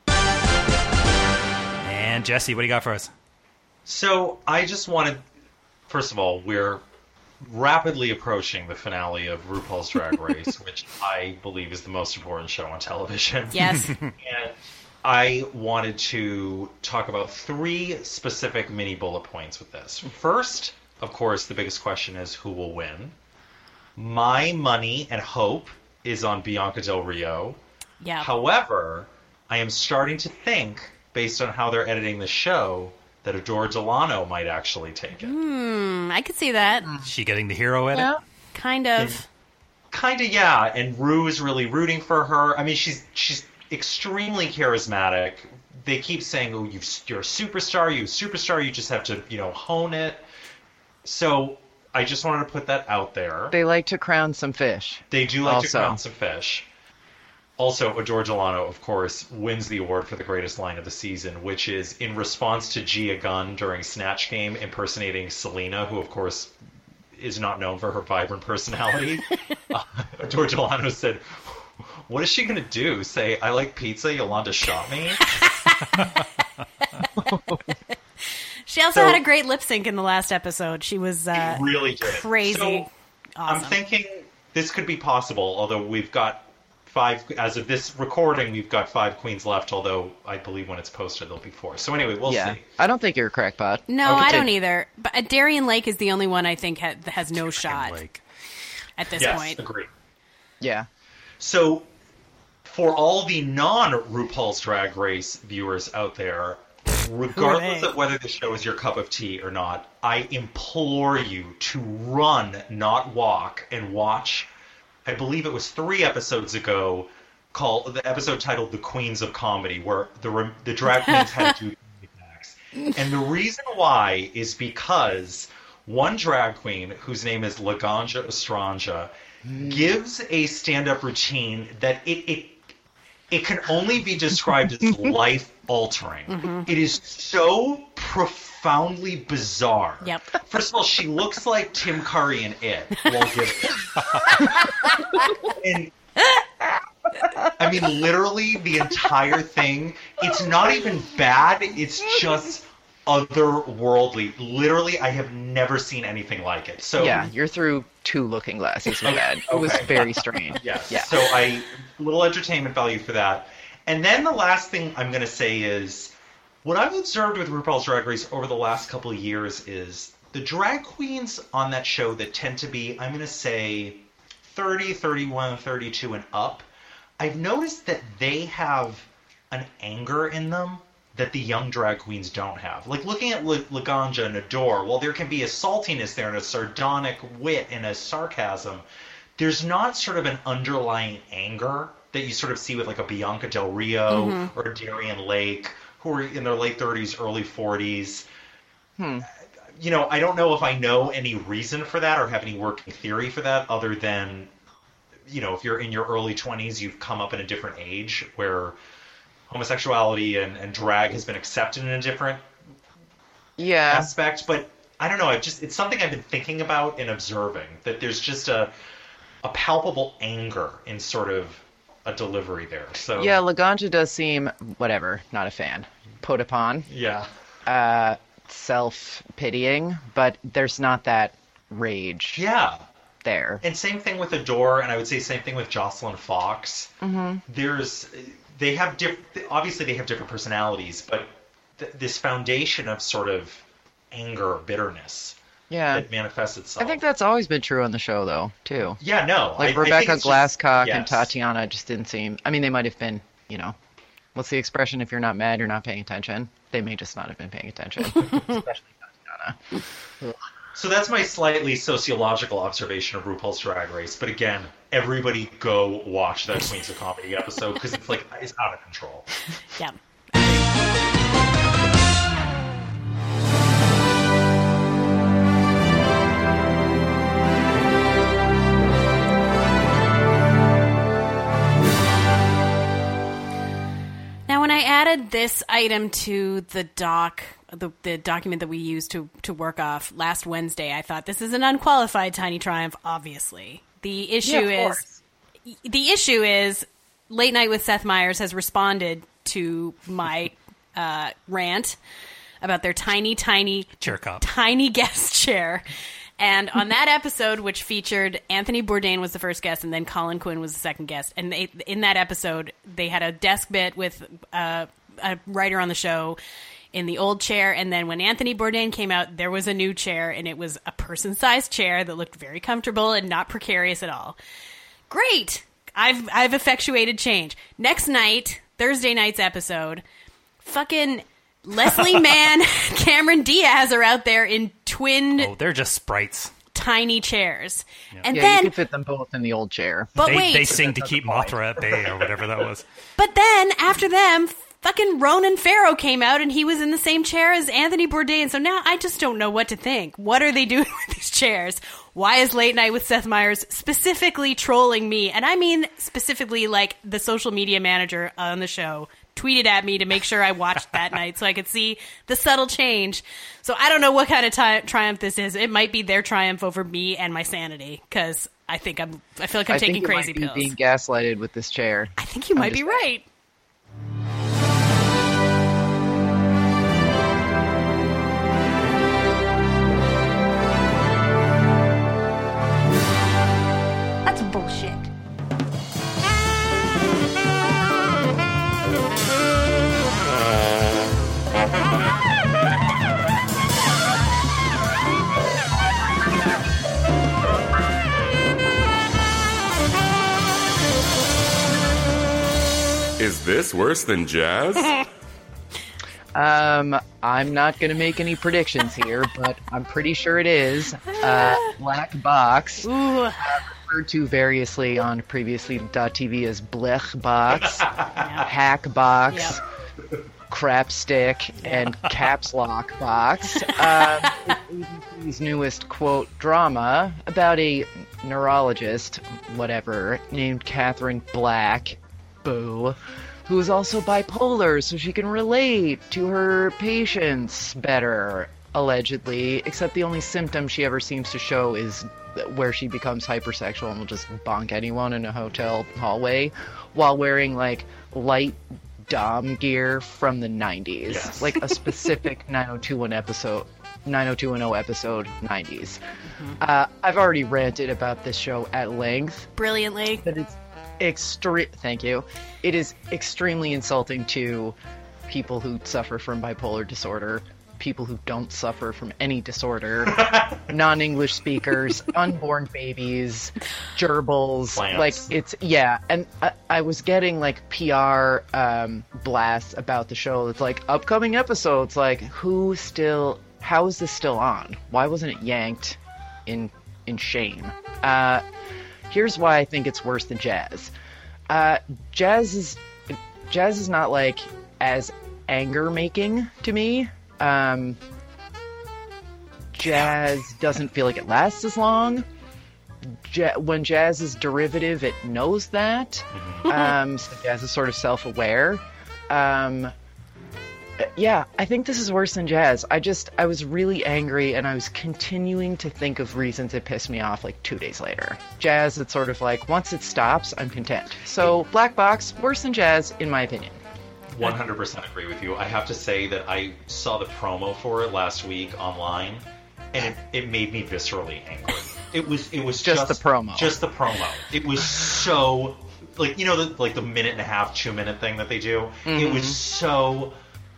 And Jesse, what do you got for us? So I just wanted, first of all, we're rapidly approaching the finale of RuPaul's Drag Race, which I believe is the most important show on television. Yes. And I wanted to talk about 3 specific mini bullet points with this. First, of course, the biggest question is who will win. My money and hope is on Bianca Del Rio. Yeah. However, I am starting to think, based on how they're editing the show, that Adore Delano might actually take it. I could see that. Is she getting the hero edit? Yeah. Kind of. Kind of, yeah. And Rue is really rooting for her. I mean, she's extremely charismatic. They keep saying, "Oh, you're a superstar. You just have to, hone it." So I just wanted to put that out there. They like to crown some fish. They do like to Also. crown some fish. Also, Adore Delano, of course, wins the award for the greatest line of the season, which is in response to Gia Gunn during Snatch Game impersonating Selena, who, of course, is not known for her vibrant personality. Adore Delano said, "What is she going to do? Say, I like pizza, Yolanda shot me?" She also had a great lip sync in the last episode. She was Really did. crazy. So, awesome. I'm thinking this could be possible, although we've got 5, as of this recording, we've got 5 queens left, although I believe when it's posted there'll be 4. So anyway, we'll see. I don't think you're a crackpot. No, Okay. I don't either. But Darian Lake is the only one I think has no shot Like, at this Yes, point. agree. Yeah. So, for all the non-RuPaul's Drag Race viewers out there, regardless of whether the show is your cup of tea or not, I implore you to run, not walk, and watch. I believe it was 3 episodes ago, called the episode titled "The Queens of Comedy," where the drag queens had to do acts. And the reason why is because one drag queen, whose name is Laganja Estranja, gives a stand-up routine that it can only be described as life-altering. It is so profoundly bizarre. Yep. First of all, she looks like Tim Curry in It. We'll give it. And I mean, literally, the entire thing, it's not even bad, it's just otherworldly. Literally, I have never seen anything like it. So Yeah, you're through 2 looking glasses with that. It was very strange. Yes. Yeah. So little entertainment value for that. And then the last thing I'm going to say is, what I've observed with RuPaul's Drag Race over the last couple of years is the drag queens on that show that tend to be, I'm going to say, 30, 31, 32 and up, I've noticed that they have an anger in them that the young drag queens don't have. Like, looking at Laganja and Adore, while there can be a saltiness there and a sardonic wit and a sarcasm, there's not sort of an underlying anger that you sort of see with like a Bianca Del Rio or a Darian Lake, who are in their late 30s, early 40s. You know, I don't know if I know any reason for that or have any working theory for that other than, you know, if you're in your early 20s, you've come up in a different age where homosexuality and drag has been accepted in a different aspect. But I don't know, it's something I've been thinking about and observing, that there's just a palpable anger in sort of a delivery there. So Yeah, Laganja does seem, whatever, not a fan. Put upon. Yeah. Self-pitying, but there's not that rage there. And same thing with Adore, and I would say same thing with Jocelyn Fox. They have obviously they have different personalities, but this foundation of sort of anger, bitterness that manifests itself. I think that's always been true on the show, though, too. Yeah, no. Like Rebecca Glasscock and Tatiana just didn't seem... I mean, they might have been, you know... What's the expression? If you're not mad, you're not paying attention. They may just not have been paying attention. Especially Tatiana. So that's my slightly sociological observation of RuPaul's Drag Race. But again, everybody go watch that Queens of Comedy episode because it's like, it's out of control. Yeah. Now, when I added this item to the the document that we used to work off last Wednesday, I thought this is an unqualified tiny triumph. Obviously, the issue is Late Night with Seth Meyers has responded to my rant about their tiny chair cup, tiny guest chair. And on that episode, which featured Anthony Bourdain was the first guest, and then Colin Quinn was the second guest. And in that episode, they had a desk bit with a writer on the show in the old chair. And then when Anthony Bourdain came out, there was a new chair, and it was a person-sized chair that looked very comfortable and not precarious at all. Great! I've effectuated change. Next night, Thursday night's episode, fucking... Leslie Mann, Cameron Diaz are out there in twin... Oh, they're just sprites. Tiny chairs. Yeah. And yeah, then... you could fit them both in the old chair. But they sing to keep Mothra at bay or whatever that was. But then, after them, fucking Ronan Farrow came out and he was in the same chair as Anthony Bourdain. So now I just don't know what to think. What are they doing with these chairs? Why is Late Night with Seth Meyers specifically trolling me? And I mean specifically like the social media manager on the show tweeted at me to make sure I watched that night so I could see the subtle change. So I don't know what kind of triumph this is. It might be their triumph over me and my sanity, because I feel like I'm taking crazy pills. I think you might be being gaslighted with this chair. I think you might be right. That's bullshit. Is this worse than jazz? I'm not going to make any predictions here, but I'm pretty sure it is. Black Box, referred to variously on previously.tv as Blech Box, Hack Box, Crap Stick, and Caps Lock Box. It's ABC's newest, quote, drama about a neurologist, whatever, named Catherine Black, boo, who is also bipolar, so she can relate to her patients better, allegedly, except the only symptom she ever seems to show is where she becomes hypersexual and will just bonk anyone in a hotel hallway while wearing, like, light dom gear from the 90s. Yes. Like a specific 90210 episode 90s. I've already ranted about this show at length. Brilliantly. But it's thank you. It is extremely insulting to people who suffer from bipolar disorder, people who don't suffer from any disorder, non-English speakers, unborn babies, gerbils. Plants. Like, it's, yeah. And I was getting, like, PR blasts about the show. It's like, upcoming episodes, like, how is this still on? Why wasn't it yanked in shame? Here's why I think it's worse than jazz. Jazz is not, like, as anger-making to me. jazz doesn't feel like it lasts as long. When jazz is derivative, it knows that. So jazz is sort of self-aware. Yeah, I think this is worse than jazz. I was really angry, and I was continuing to think of reasons it pissed me off like 2 days later. Jazz, it's sort of like, once it stops, I'm content. So, Black Box, worse than jazz, in my opinion. 100% agree with you. I have to say that I saw the promo for it last week online, and it made me viscerally angry. It was just the promo. Just the promo. It was so, like, you know, the minute and a half, 2 minute thing that they do? It was so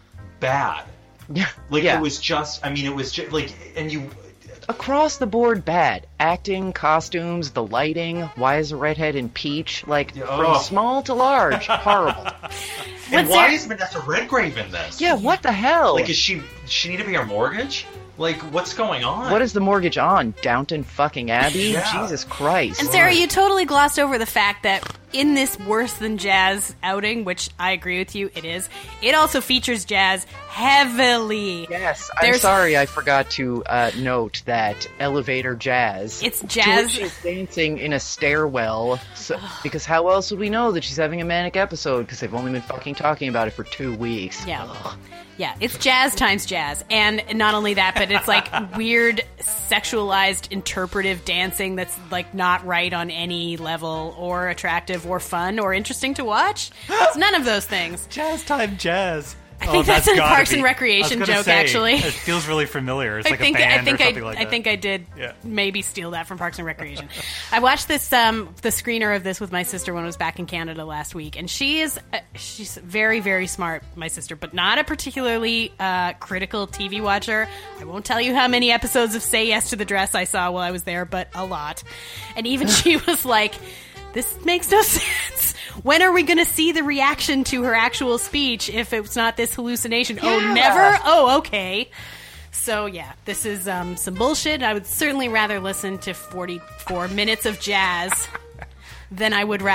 bad. Yeah. It was just, it was just, like, and you... Across the board bad. Acting, costumes, the lighting, why is a redhead in Peach? Like, from small to large, horrible. And why is Vanessa Redgrave in this? Yeah, what the hell? Like, does she need to pay her mortgage? Like, what's going on? What is the mortgage on? Downton fucking Abbey? Yeah. Jesus Christ. And Sarah, you totally glossed over the fact that in this worse than jazz outing, which I agree with you, it is, it also features jazz heavily. Yes, I'm sorry I forgot to note that elevator jazz. It's jazz. She's dancing in a stairwell, because how else would we know that she's having a manic episode? Because they've only been fucking talking about it for 2 weeks. Yeah. Ugh. Yeah, it's jazz times jazz. And not only that, but it's like weird, sexualized, interpretive dancing that's like not right on any level or attractive or fun or interesting to watch. It's none of those things. Jazz time jazz. I think that's a Parks and Recreation joke, actually. It feels really familiar. It's like a band or something like that. I think I did maybe steal that from Parks and Recreation. I watched this the screener of this with my sister when I was back in Canada last week, and she's very, very smart, my sister, but not a particularly critical TV watcher. I won't tell you how many episodes of Say Yes to the Dress I saw while I was there, but a lot. And even she was like, this makes no sense. When are we going to see the reaction to her actual speech if it's not this hallucination? Yeah. Oh, never? Oh, okay. So, yeah, this is some bullshit. I would certainly rather listen to 44 minutes of jazz than I would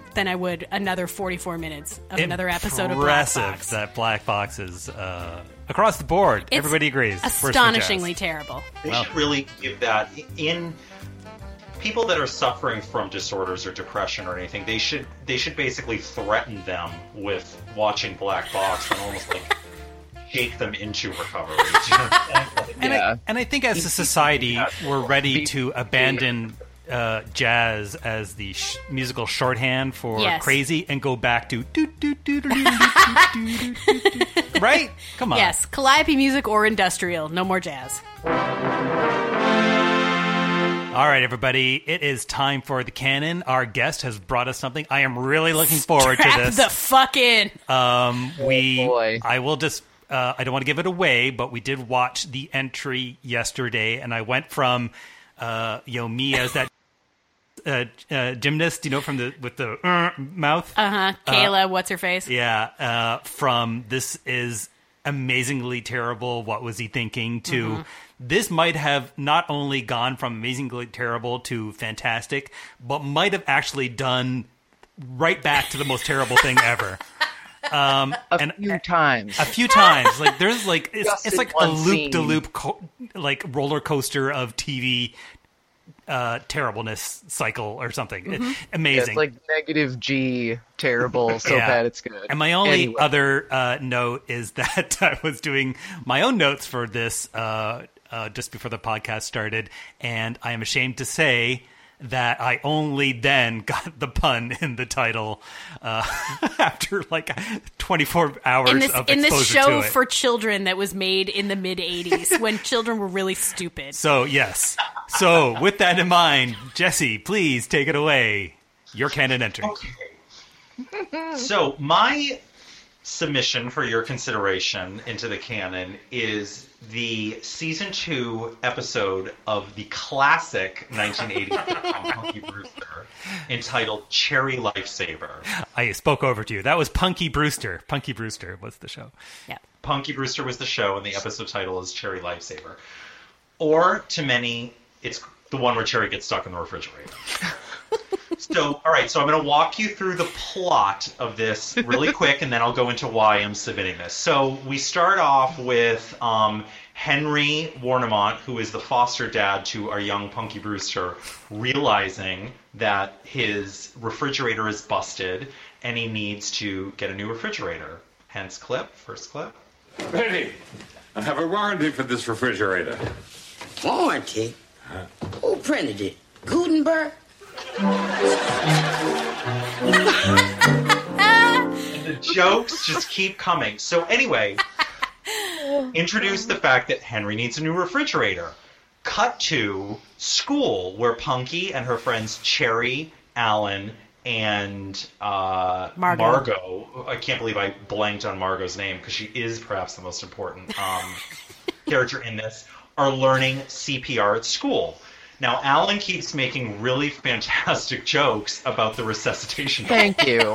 another 44 minutes of another episode of Black Box. Impressive that Black Box is across the board. It's everybody agrees. Astonishingly terrible. They should really give that in... People that are suffering from disorders or depression or anything, they should basically threaten them with watching Black Box and almost like shake them into recovery. And I think as a society, we're ready to abandon jazz as the musical shorthand for crazy and go back to right? Come on. Yes, calliope music or industrial. No more jazz. All right, everybody, it is time for the canon. Our guest has brought us something. I am really looking forward to this. Strap the fuck in. I will just, I don't want to give it away, but we did watch the entry yesterday, and I went from, me as that gymnast, from with the mouth. Kayla, what's her face? Yeah, from this is amazingly terrible, what was he thinking, to this might have not only gone from amazingly terrible to fantastic, but might have actually done right back to the most terrible thing ever. A few times. Like there's like it's like a loop-de-loop roller coaster of TV terribleness cycle or something. Amazing. Yeah, it's like negative G terrible, so bad it's good. And my only other note is that I was doing my own notes for this just before the podcast started, and I am ashamed to say that I only then got the pun in the title after like 24 hours of exposure to it. In this show for children that was made in the mid-'80s when children were really stupid. So, yes. So, with that in mind, Jesse, please take it away. Your canon entry. Okay. So, my submission for your consideration into the canon is the season 2 episode of the classic 1980 sitcom Punky Brewster entitled Cherry Lifesaver. I spoke over to you. That was Punky Brewster. Punky Brewster was the show. Yeah. Punky Brewster was the show, and the episode title is Cherry Lifesaver. Or, to many, it's the one where Cherry gets stuck in the refrigerator. So, all right, so I'm going to walk you through the plot of this really quick, and then I'll go into why I'm submitting this. So we start off with Henry Warnemont, who is the foster dad to our young Punky Brewster, realizing that his refrigerator is busted, and he needs to get a new refrigerator. Hence first clip. Betty, I have a warranty for this refrigerator. Warranty? Who printed it? Gutenberg? And the jokes just keep coming. So anyway, introduce the fact that Henry needs a new refrigerator. Cut to school, where Punky and her friends Cherry, Alan, and Margot. I can't believe I blanked on Margot's name because she is perhaps the most important character in this, are learning CPR at school. Now, Alan keeps making really fantastic jokes about the resuscitation. Thank you.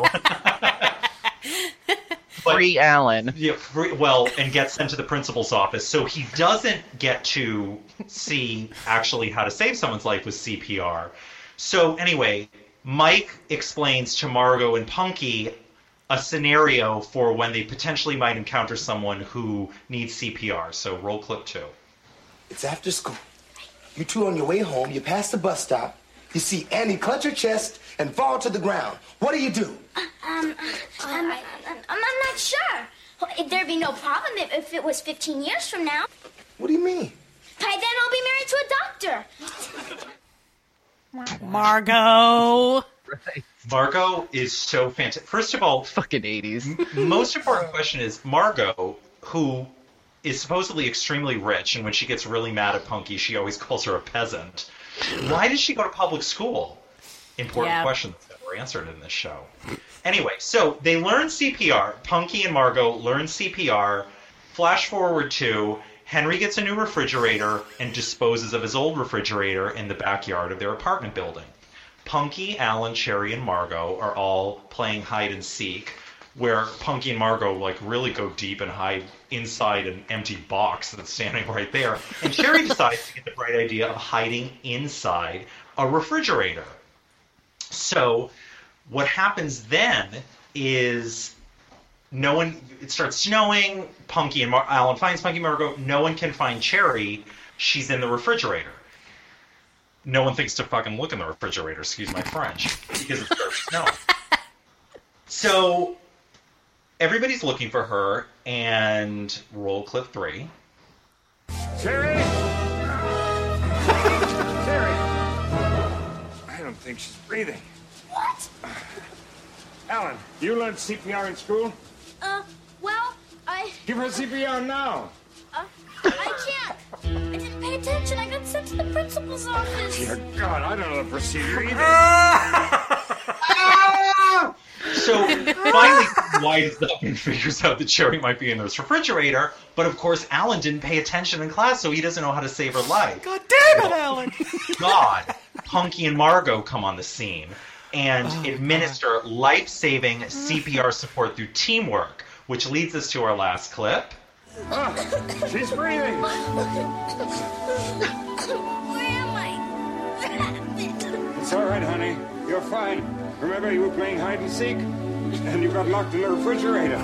Free Alan. Yeah, and gets sent to the principal's office. So he doesn't get to see actually how to save someone's life with CPR. So anyway, Mike explains to Margot and Punky a scenario for when they potentially might encounter someone who needs CPR. So roll clip 2. It's after school. You two on your way home, you pass the bus stop, you see Annie clutch her chest and fall to the ground. What do you do? I'm not sure. There'd be no problem if it was 15 years from now. What do you mean? By then I'll be married to a doctor. Margot. Right. Margot is so fantastic. First of all, Fucking 80s. most important question is Margot, who is supposedly extremely rich, and when she gets really mad at Punky, she always calls her a peasant. Why did she go to public school? Important question that's never answered in this show. Anyway, so they learn CPR. Punky and Margot learn CPR. Flash forward to Henry gets a new refrigerator and disposes of his old refrigerator in the backyard of their apartment building. Punky, Alan, Cherry, and Margot are all playing hide and seek, where Punky and Margot really go deep and hide inside an empty box that's standing right there. And Cherry decides to get the bright idea of hiding inside a refrigerator. So what happens then is it starts snowing. Punky and Alan finds Punky and Margot. No one can find Cherry. She's in the refrigerator. No one thinks to fucking look in the refrigerator, excuse my French, because it starts snowing. So everybody's looking for her, and roll clip 3. Cherry! Cherry! I don't think she's breathing. What? Alan, you learned CPR in school? Well, I Give her CPR now. can't. I didn't pay attention. I got sent to the principal's office. Dear God, I don't know the procedure either. So finally, widens up and figures out that Cherry might be in this refrigerator. But of course, Alan didn't pay attention in class, so he doesn't know how to save her life. God damn it, Alan! God, Punky and Margot come on the scene and administer life-saving CPR support through teamwork, which leads us to our last clip. She's breathing. Where am I? It's all right, honey. You're fine. Remember, you were playing hide and seek, and you got locked in the refrigerator.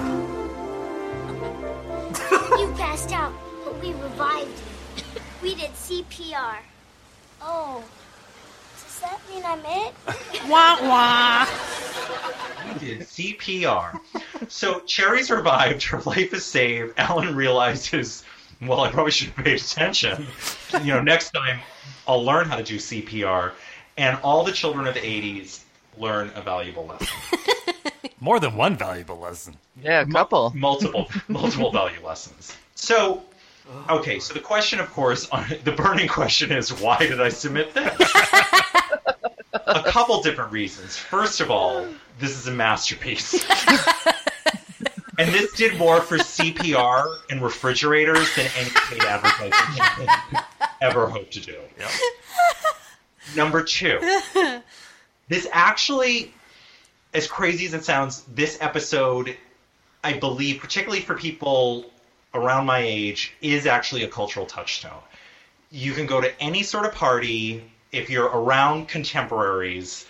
You passed out, but we revived you. We did CPR. Oh, does that mean I'm it? Wah wah. We did CPR. So Cherry's revived. Her life is saved. Alan realizes, well, I probably should have paid attention. Next time I'll learn how to do CPR. And all the children of the 80s learn a valuable lesson. More than one valuable lesson. Yeah, a couple. Multiple value lessons. So, okay, so the question, of course, the burning question is, why did I submit this? A couple different reasons. First of all, this is a masterpiece. And this did more for CPR and refrigerators than any paid advertising campaign could ever hope to do. Yep. Number 2, this actually, as crazy as it sounds, this episode, I believe, particularly for people around my age, is actually a cultural touchstone. You can go to any sort of party, if you're around contemporaries,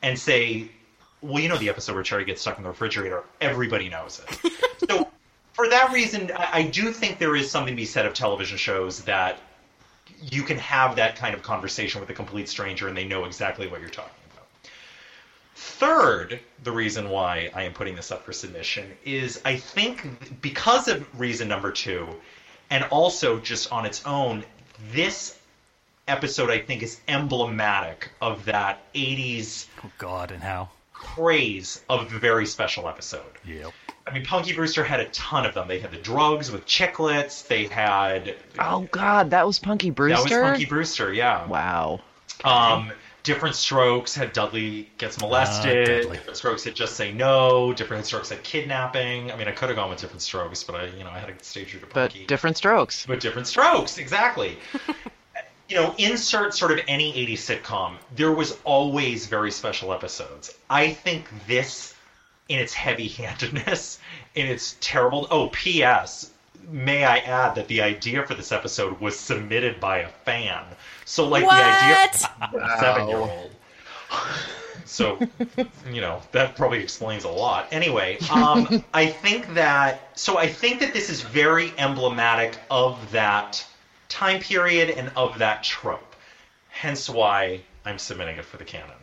and say, well, you know the episode where Cherry gets stuck in the refrigerator. Everybody knows it. So for that reason, I do think there is something to be said of television shows that you can have that kind of conversation with a complete stranger and they know exactly what you're talking about. Third, the reason why I am putting this up for submission is I think because of reason number 2, and also just on its own, this episode I think is emblematic of that 80s Oh God, and how craze of the very special episode. Yep. I mean, Punky Brewster had a ton of them. They had the drugs with chiclets. They had... Oh, God, that was Punky Brewster? That was Punky Brewster, yeah. Wow. Different Strokes had Dudley Gets Molested. Dudley. Different Strokes had Just Say No. Different Strokes had Kidnapping. I mean, I could have gone with Different Strokes, but I had to stay true to But Punky. Different Strokes. But Different Strokes, exactly. Insert sort of any 80s sitcom, there was always very special episodes. I think this, in its heavy-handedness, in its terrible... Oh, P.S., may I add that the idea for this episode was submitted by a fan. So, like, What? the idea of a 7-year-old. So, that probably explains a lot. Anyway, I think that this is very emblematic of that time period and of that trope. Hence why I'm submitting it for the canon.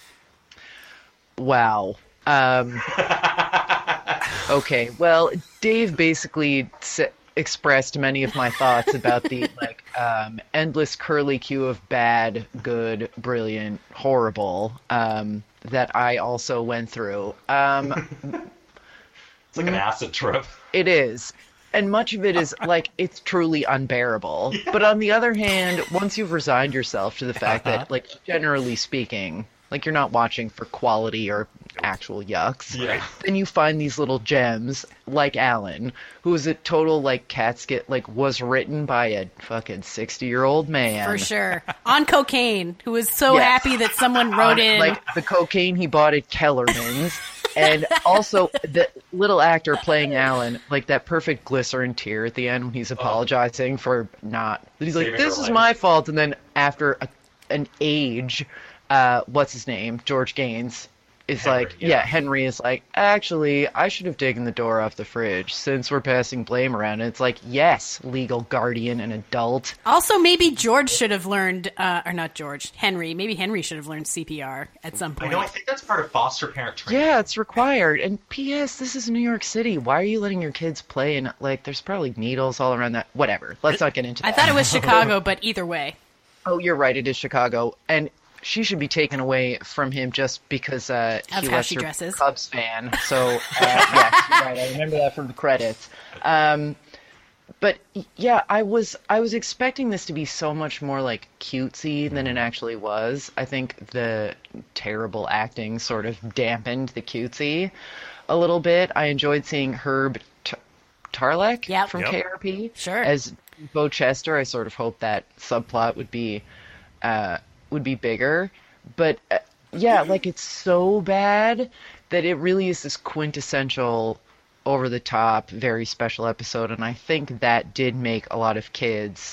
Wow. Okay, well, Dave basically expressed many of my thoughts about the endless curly queue of bad, good, brilliant, horrible that I also went through. It's like an acid trip. It is. And much of it is, it's truly unbearable. Yeah. But on the other hand, once you've resigned yourself to the fact that, generally speaking, you're not watching for quality or actual yucks, yeah. Then you find these little gems, like Alan, who is a total, catskit, was written by a fucking 60-year-old man. For sure. On cocaine, who was so happy that someone wrote in... the cocaine he bought at Kellerman's. And also, the little actor playing Alan, that perfect glycerin tear at the end when he's apologizing for not... He's like, this is my fault. And then after an age, what's his name? George Gaines is Henry is like, actually, I should have taken the door off the fridge since we're passing blame around. And it's like, yes, legal guardian and adult. Also, maybe George should have learned, or not George, Henry. Maybe Henry should have learned CPR at some point. I think that's part of foster parent training. Yeah, it's required. And P.S., this is New York City. Why are you letting your kids play in, there's probably needles all around that. Whatever. Let's not get into that. I thought it was Chicago, but either way. Oh, you're right. It is Chicago. And she should be taken away from him just because he lets her dresses. Cubs fan. So, yes, right. I remember that from the credits. But yeah, I was expecting this to be so much more cutesy than it actually was. I think the terrible acting sort of dampened the cutesy a little bit. I enjoyed seeing Herb Tarlek from KRP as Bo Chester. I sort of hoped that subplot would be bigger, but it's so bad that it really is this quintessential over the top, very special episode. And I think that did make a lot of kids,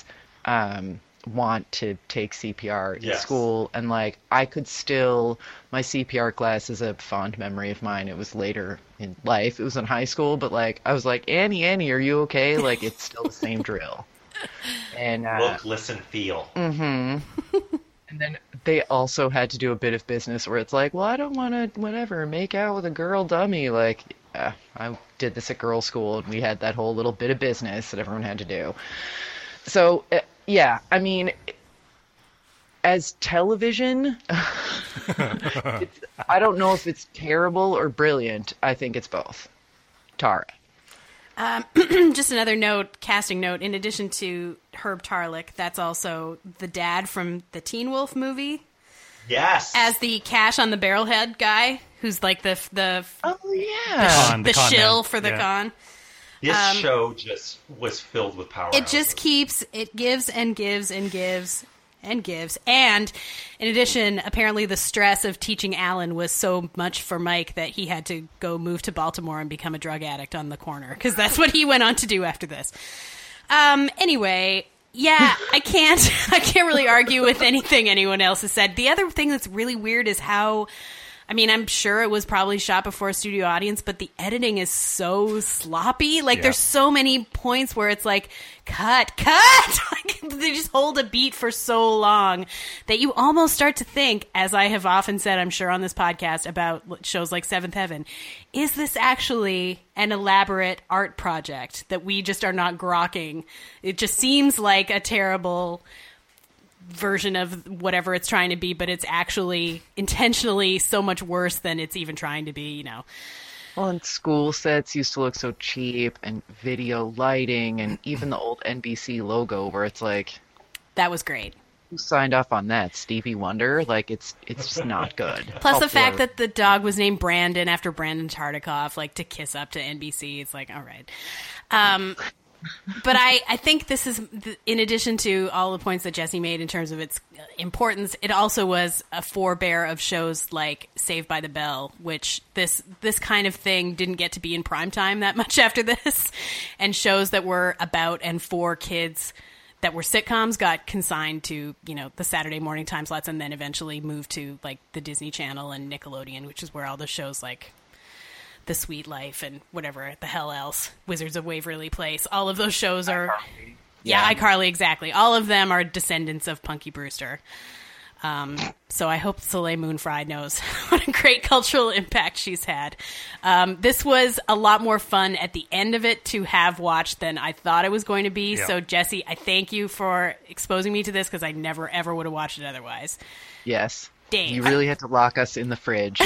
want to take CPR in school. And I could still, my CPR class is a fond memory of mine. It was later in life. It was in high school, but I was like, Annie, are you okay? It's still the same drill. And look, listen, feel. Mm-hmm. And then they also had to do a bit of business where it's well, I don't want to, make out with a girl dummy. I did this at girls' school, and we had that whole little bit of business that everyone had to do. So, I mean, as television, I don't know if it's terrible or brilliant. I think it's both. Tara. Just another casting note. In addition to Herb Tarlek, that's also the dad from the Teen Wolf movie. Yes, as the cash on the barrelhead guy, who's the the shill for the con. This show just was filled with power. It just gives and gives and gives and gives. And in addition, apparently the stress of teaching Alan was so much for Mike that he had to go move to Baltimore and become a drug addict on the corner, because that's what he went on to do after this. Anyway, I can't really argue with anything anyone else has said. The other thing that's really weird is how I mean, I'm sure it was probably shot before a studio audience, but the editing is so sloppy. Like, there's so many points where it's like, cut. Like, they just hold a beat for so long that you almost start to think, as I have often said, I'm sure on this podcast about shows like Seventh Heaven, is this actually an elaborate art project that we just are not grokking? It just seems like a terrible version of whatever it's trying to be, but it's actually intentionally so much worse than it's even trying to be, you know. Well, and school sets used to look so cheap, and video lighting, and even the old NBC logo where it's like... That was great. Who signed off on that? Stevie Wonder? Like, it's just not good. Plus the fact that the dog was named Brandon after Brandon Tartikoff, like, to kiss up to NBC. It's like, all right. But I think this is, in addition to all the points that Jesse made in terms of its importance, it also was a forebear of shows like Saved by the Bell, which this kind of thing didn't get to be in primetime that much after this. And shows that were about and for kids that were sitcoms got consigned to, you know, the Saturday morning time slots, and then eventually moved to, like, the Disney Channel and Nickelodeon, which is where all the shows like The Sweet Life and whatever the hell else, Wizards of Waverly Place, all of those shows are... iCarly. Yeah, iCarly, exactly. All of them are descendants of Punky Brewster. So I hope Soleil Moon Frye knows what a great cultural impact she's had. This was a lot more fun at the end of it to have watched than I thought it was going to be. Yeah. So, Jesse, I thank you for exposing me to this, because I never, ever would have watched it otherwise. Yes. Dang. You really had to lock us in the fridge.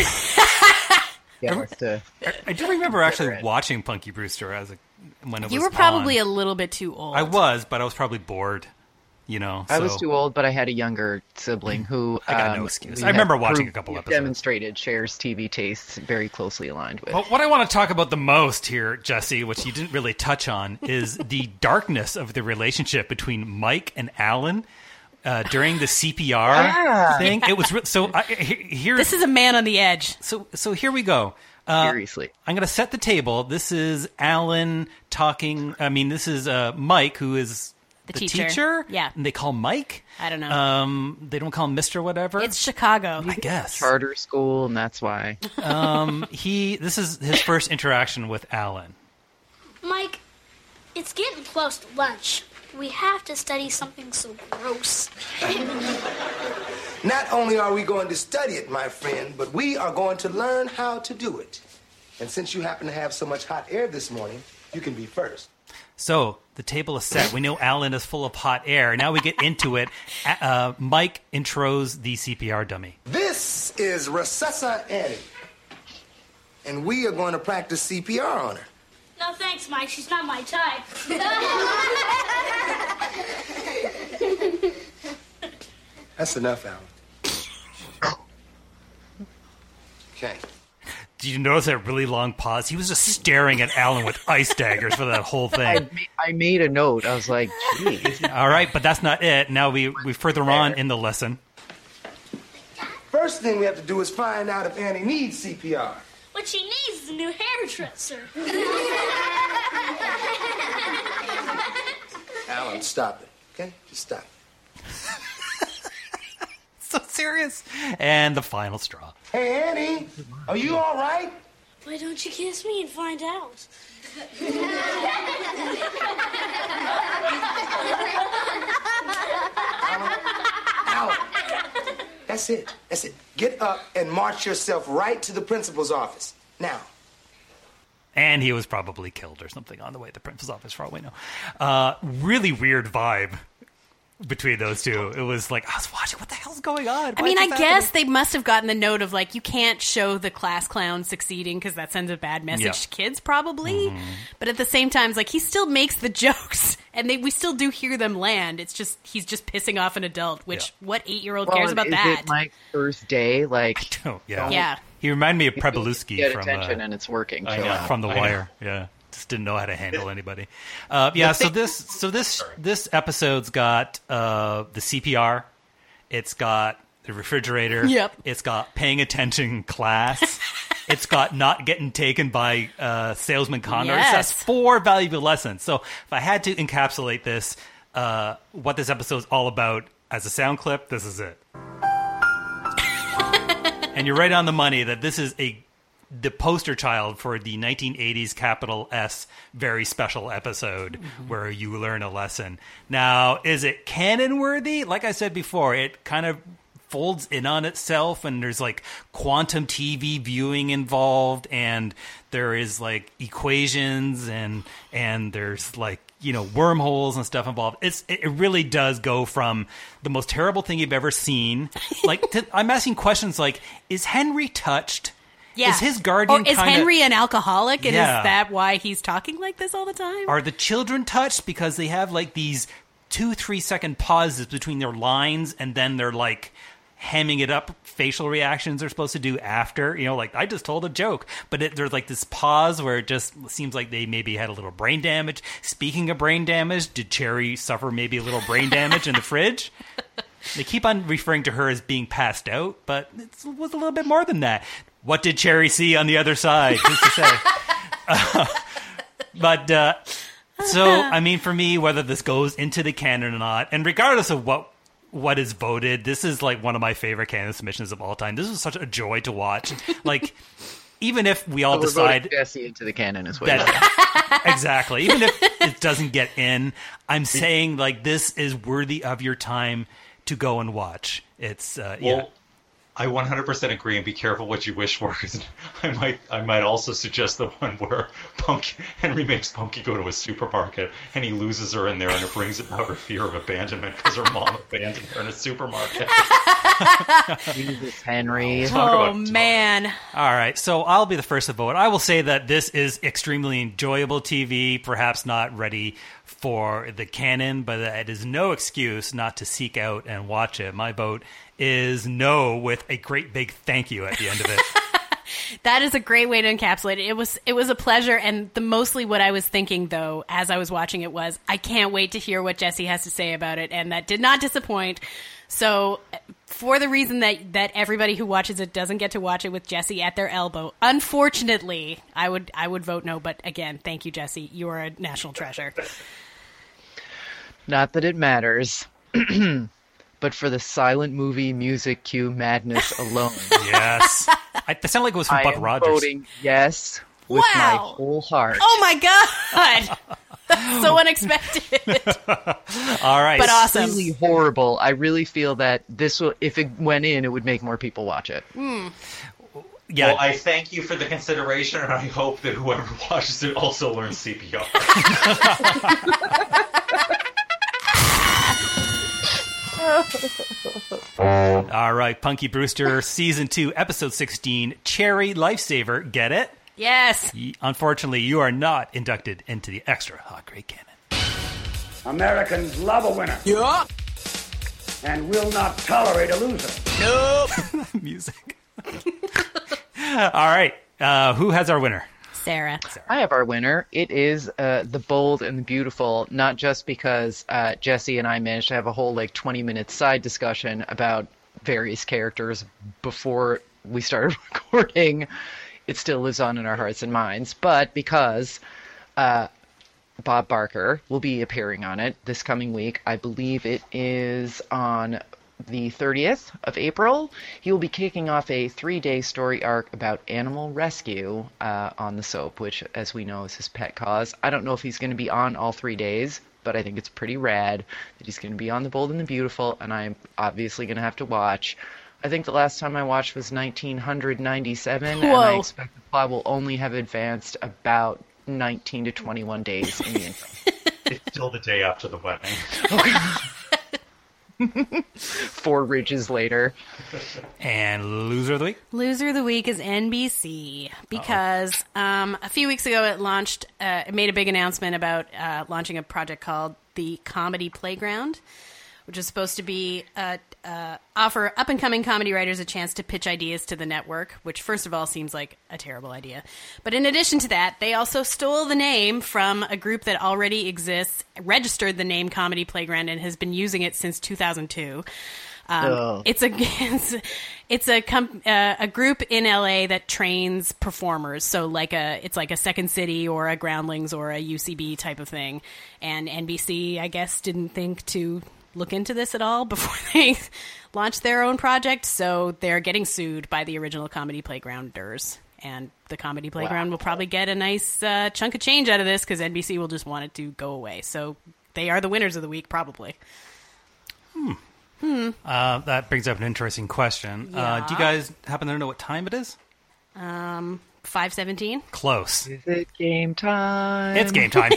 I do remember actually watching Punky Brewster when it was You were probably on. a little bit too old. I was, but I was probably bored. You know, I was too old, but I had a younger sibling who I got no excuse. I remember watching a couple episodes. Demonstrated Cher's TV tastes very closely aligned with. Well, what I want to talk about the most here, Jesse, which you didn't really touch on, is the darkness of the relationship between Mike and Alan during the CPR thing. It was here. This is a man on the edge. So here we go. Seriously, I'm going to set the table. This is Alan talking. I mean, this is Mike, who is the teacher. Yeah. And they call Mike? I don't know. They don't call him Mr. whatever? It's Chicago. I guess. Charter school, and that's why. This is his first interaction with Alan. Mike, it's getting close to lunch. We have to study something so gross. Not only are we going to study it, my friend, but we are going to learn how to do it. And since you happen to have so much hot air this morning, you can be first. So the table is set. We know Alan is full of hot air. Now we get into it. Mike intros the CPR dummy. This is Recessa Annie. And we are going to practice CPR on her. No thanks, Mike. She's not my type. That's enough, Alan. Okay. Did you notice that really long pause? He was just staring at Alan with ice daggers for that whole thing. I made a note. I was like, geez. All right, but that's not it. Now we further on in the lesson. First thing we have to do is find out if Annie needs CPR. What she needs is a new hairdresser. Alan, stop it. Okay? Just stop. So serious. And the final straw. Hey, Annie, are you all right? Why don't you kiss me and find out? Alan. That's it. That's it. Get up and march yourself right to the principal's office. Now. And he was probably killed or something on the way to the principal's office, for all we know. Really weird vibe between those two. It was like, I was watching, what the hell's going on? I mean, I guess they must have gotten the note of, like, you can't show the class clown succeeding because that sends a bad message to kids, probably. Mm-hmm. But at the same time, it's like, he still makes the jokes, and we still do hear them land. It's just, he's just pissing off an adult, which, what 8-year-old cares about that? Is it Mike's first day? Like, yeah. He reminded me of Prebelusky get from attention, and it's working. from The Wire. Yeah. Just didn't know how to handle anybody. So this episode's got the CPR. It's got the refrigerator. Yep. It's got paying attention class. It's got not getting taken by salesman con artists. That's 4 valuable lessons. So if I had to encapsulate this, what this episode's all about as a sound clip, this is it. And you're right on the money that this is the poster child for the 1980s capital S very special episode where you learn a lesson. Now, is it canon worthy? Like I said before, it kind of folds in on itself, and there's like quantum TV viewing involved, and there is like equations and there's like, you know, wormholes and stuff involved. It really does go from the most terrible thing you've ever seen. Like I'm asking questions like, is Henry touched? Yeah. Is his guardian or is Henry an alcoholic, and Yeah. is that why he's talking like this all the time? Are the children touched because they have like these 2-3 second pauses between their lines, and then they're like hemming it up facial reactions they're supposed to do after, you know, like I just told a joke, but there's like this pause where it just seems like they maybe had a little brain damage. Speaking of brain damage, did Cherry suffer maybe a little brain damage in the fridge? They keep on referring to her as being passed out, but it was a little bit more than that. What did Cherry see on the other side? Who's to say? So, I mean, for me, whether this goes into the canon or not, and regardless of what is voted, this is like one of my favorite canon submissions of all time. This was such a joy to watch. Like, even if we all decide Jesse into the canon as well. Exactly. Even if it doesn't get in, I'm saying like this is worthy of your time to go and watch. It's yeah. I 100% agree, and be careful what you wish for, because I might also suggest the one where Henry makes Punky go to a supermarket, and he loses her in there, and it brings about her fear of abandonment because her mom abandoned her in a supermarket. Jesus, Henry. Oh, man. All right, so I'll be the first to vote. I will say that this is extremely enjoyable TV, perhaps not ready for the canon, but it is no excuse not to seek out and watch it. My vote is no, with a great big thank you at the end of it. That is a great way to encapsulate it. It was a pleasure, and mostly what I was thinking, though, as I was watching it was, I can't wait to hear what Jesse has to say about it, and that did not disappoint. So, for the reason that everybody who watches it doesn't get to watch it with Jesse at their elbow, unfortunately, I would vote no. But again, thank you, Jesse. You are a national treasure. Not that it matters. But for the silent movie music cue madness alone. Yes. That sounded like it was from Buck Rogers. I'm voting yes with my whole heart. Oh my God. That's so unexpected. All right. But awesome. It's really horrible. I really feel that this will, if it went in, it would make more people watch it. Yeah. Well, I thank you for the consideration, and I hope that whoever watches it also learns CPR. All right, Punky Brewster, Season 2, Episode 16, Cherry Lifesaver. Get it? Yes. Unfortunately, you are not inducted into the Extra Hot Great Canon. Americans love a winner. Yeah. And will not tolerate a loser. Nope. Music. All right, who has our winner? Sarah. I have our winner. It is The Bold and the Beautiful, not just because Jesse and I managed to have a whole 20-minute side discussion about various characters before we started recording. It still lives on in our hearts and minds, but because Bob Barker will be appearing on it this coming week. I believe it is on the 30th of April. He will be kicking off a 3-day story arc about animal rescue on the soap, which, as we know, is his pet cause. I don't know if he's going to be on all 3 days, but I think it's pretty rad that he's going to be on The Bold and the Beautiful, and I'm obviously going to have to watch. I think the last time I watched was 1997, Whoa. and I expect the plot will only have advanced about 19 to 21 days in the interim. It's still the day after the wedding. 4 ridges later. And loser of the week? Loser of the week is NBC because a few weeks ago it made a big announcement about launching a project called the Comedy Playground, which is supposed to be offer up-and-coming comedy writers a chance to pitch ideas to the network, which first of all seems like a terrible idea. But in addition to that, they also stole the name from a group that already exists, registered the name Comedy Playground, and has been using it since 2002. It's a group in LA that trains performers. So it's like a Second City or a Groundlings or a UCB type of thing. And NBC, I guess, didn't think to look into this at all before they launch their own project. So they're getting sued by the original Comedy Playgrounders. And the Comedy Playground will probably get a nice chunk of change out of this because NBC will just want it to go away. So they are the winners of the week, probably. That brings up an interesting question. Yeah. Do you guys happen to know what time it is? 5:17. Close. Is it game time? It's game time.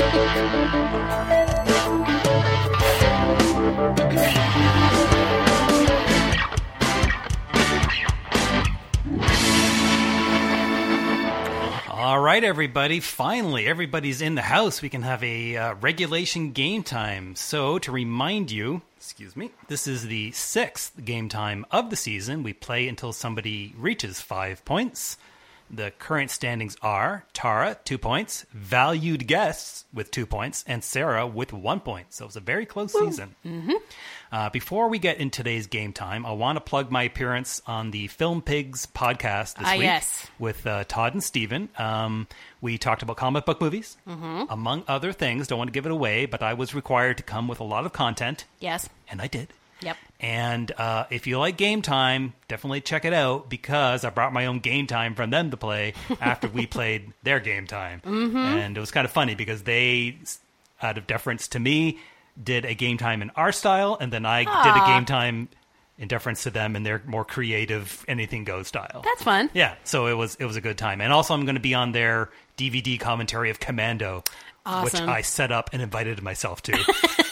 All right, everybody. Finally, everybody's in the house. We can have a regulation game time. So, to remind you, this is the 6th game time of the season. We play until somebody reaches 5 points. The current standings are Tara, 2 points, valued guests with 2 points, and Sarah with 1 point. So it was a very close season. Mm-hmm. Before we get in today's game time, I want to plug my appearance on the Film Pigs podcast this week with Todd and Steven. We talked about comic book movies, among other things. Don't want to give it away, but I was required to come with a lot of content. Yes. And I did. Yep. And if you like Game Time, definitely check it out because I brought my own Game Time from them to play after we played their Game Time. Mm-hmm. And it was kind of funny because they, out of deference to me, did a Game Time in our style, and then I did a Game Time in deference to them in their more creative, anything goes style. That's fun. Yeah, so it was a good time. And also I'm going to be on their DVD commentary of Commando, which I set up and invited myself to.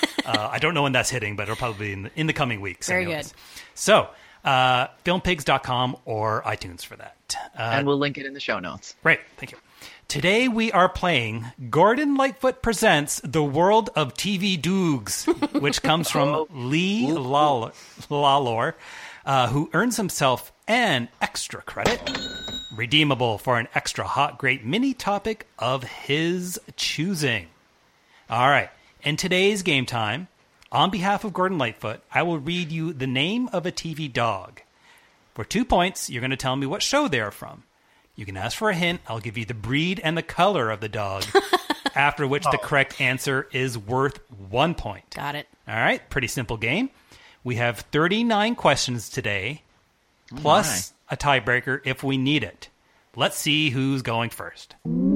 I don't know when that's hitting, but it'll probably be in the coming weeks. Very good. So, filmpigs.com or iTunes for that. And we'll link it in the show notes. Right. Thank you. Today we are playing Gordon Lightfoot Presents The World of TV Doogs, which comes from Lee Lalor, who earns himself an extra credit, redeemable for an extra hot, great mini topic of his choosing. All right. In today's game time, on behalf of Gordon Lightfoot, I will read you the name of a TV dog. For 2 points, you're going to tell me what show they are from. You can ask for a hint. I'll give you the breed and the color of the dog, after which the correct answer is worth 1 point. Got it. All right, pretty simple game. We have 39 questions today, plus a tiebreaker if we need it. Let's see who's going first.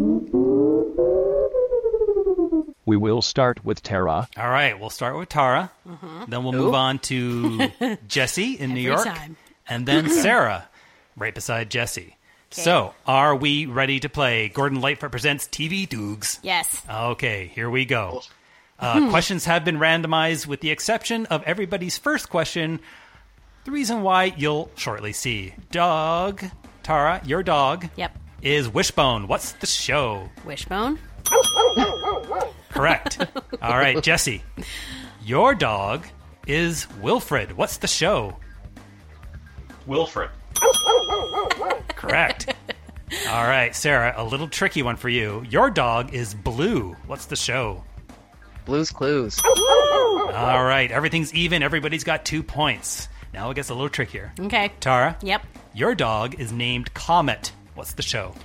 We will start with Tara. All right, we'll start with Tara. Then we'll move on to Jesse in New York. And then Sarah, right beside Jesse. Okay. So, are we ready to play Gordon Lightfoot Presents TV Doogs? Yes. Okay, here we go. Questions have been randomized with the exception of everybody's first question. The reason why you'll shortly see. Dog, Tara, your dog is Wishbone. What's the show? Wishbone. Correct. All right, Jesse. Your dog is Wilfred. What's the show? Wilfred. Correct. All right, Sarah, a little tricky one for you. Your dog is Blue. What's the show? Blue's Clues. All right, everything's even. Everybody's got 2 points. Now it gets a little trickier. Okay. Tara? Yep. Your dog is named Comet. What's the show?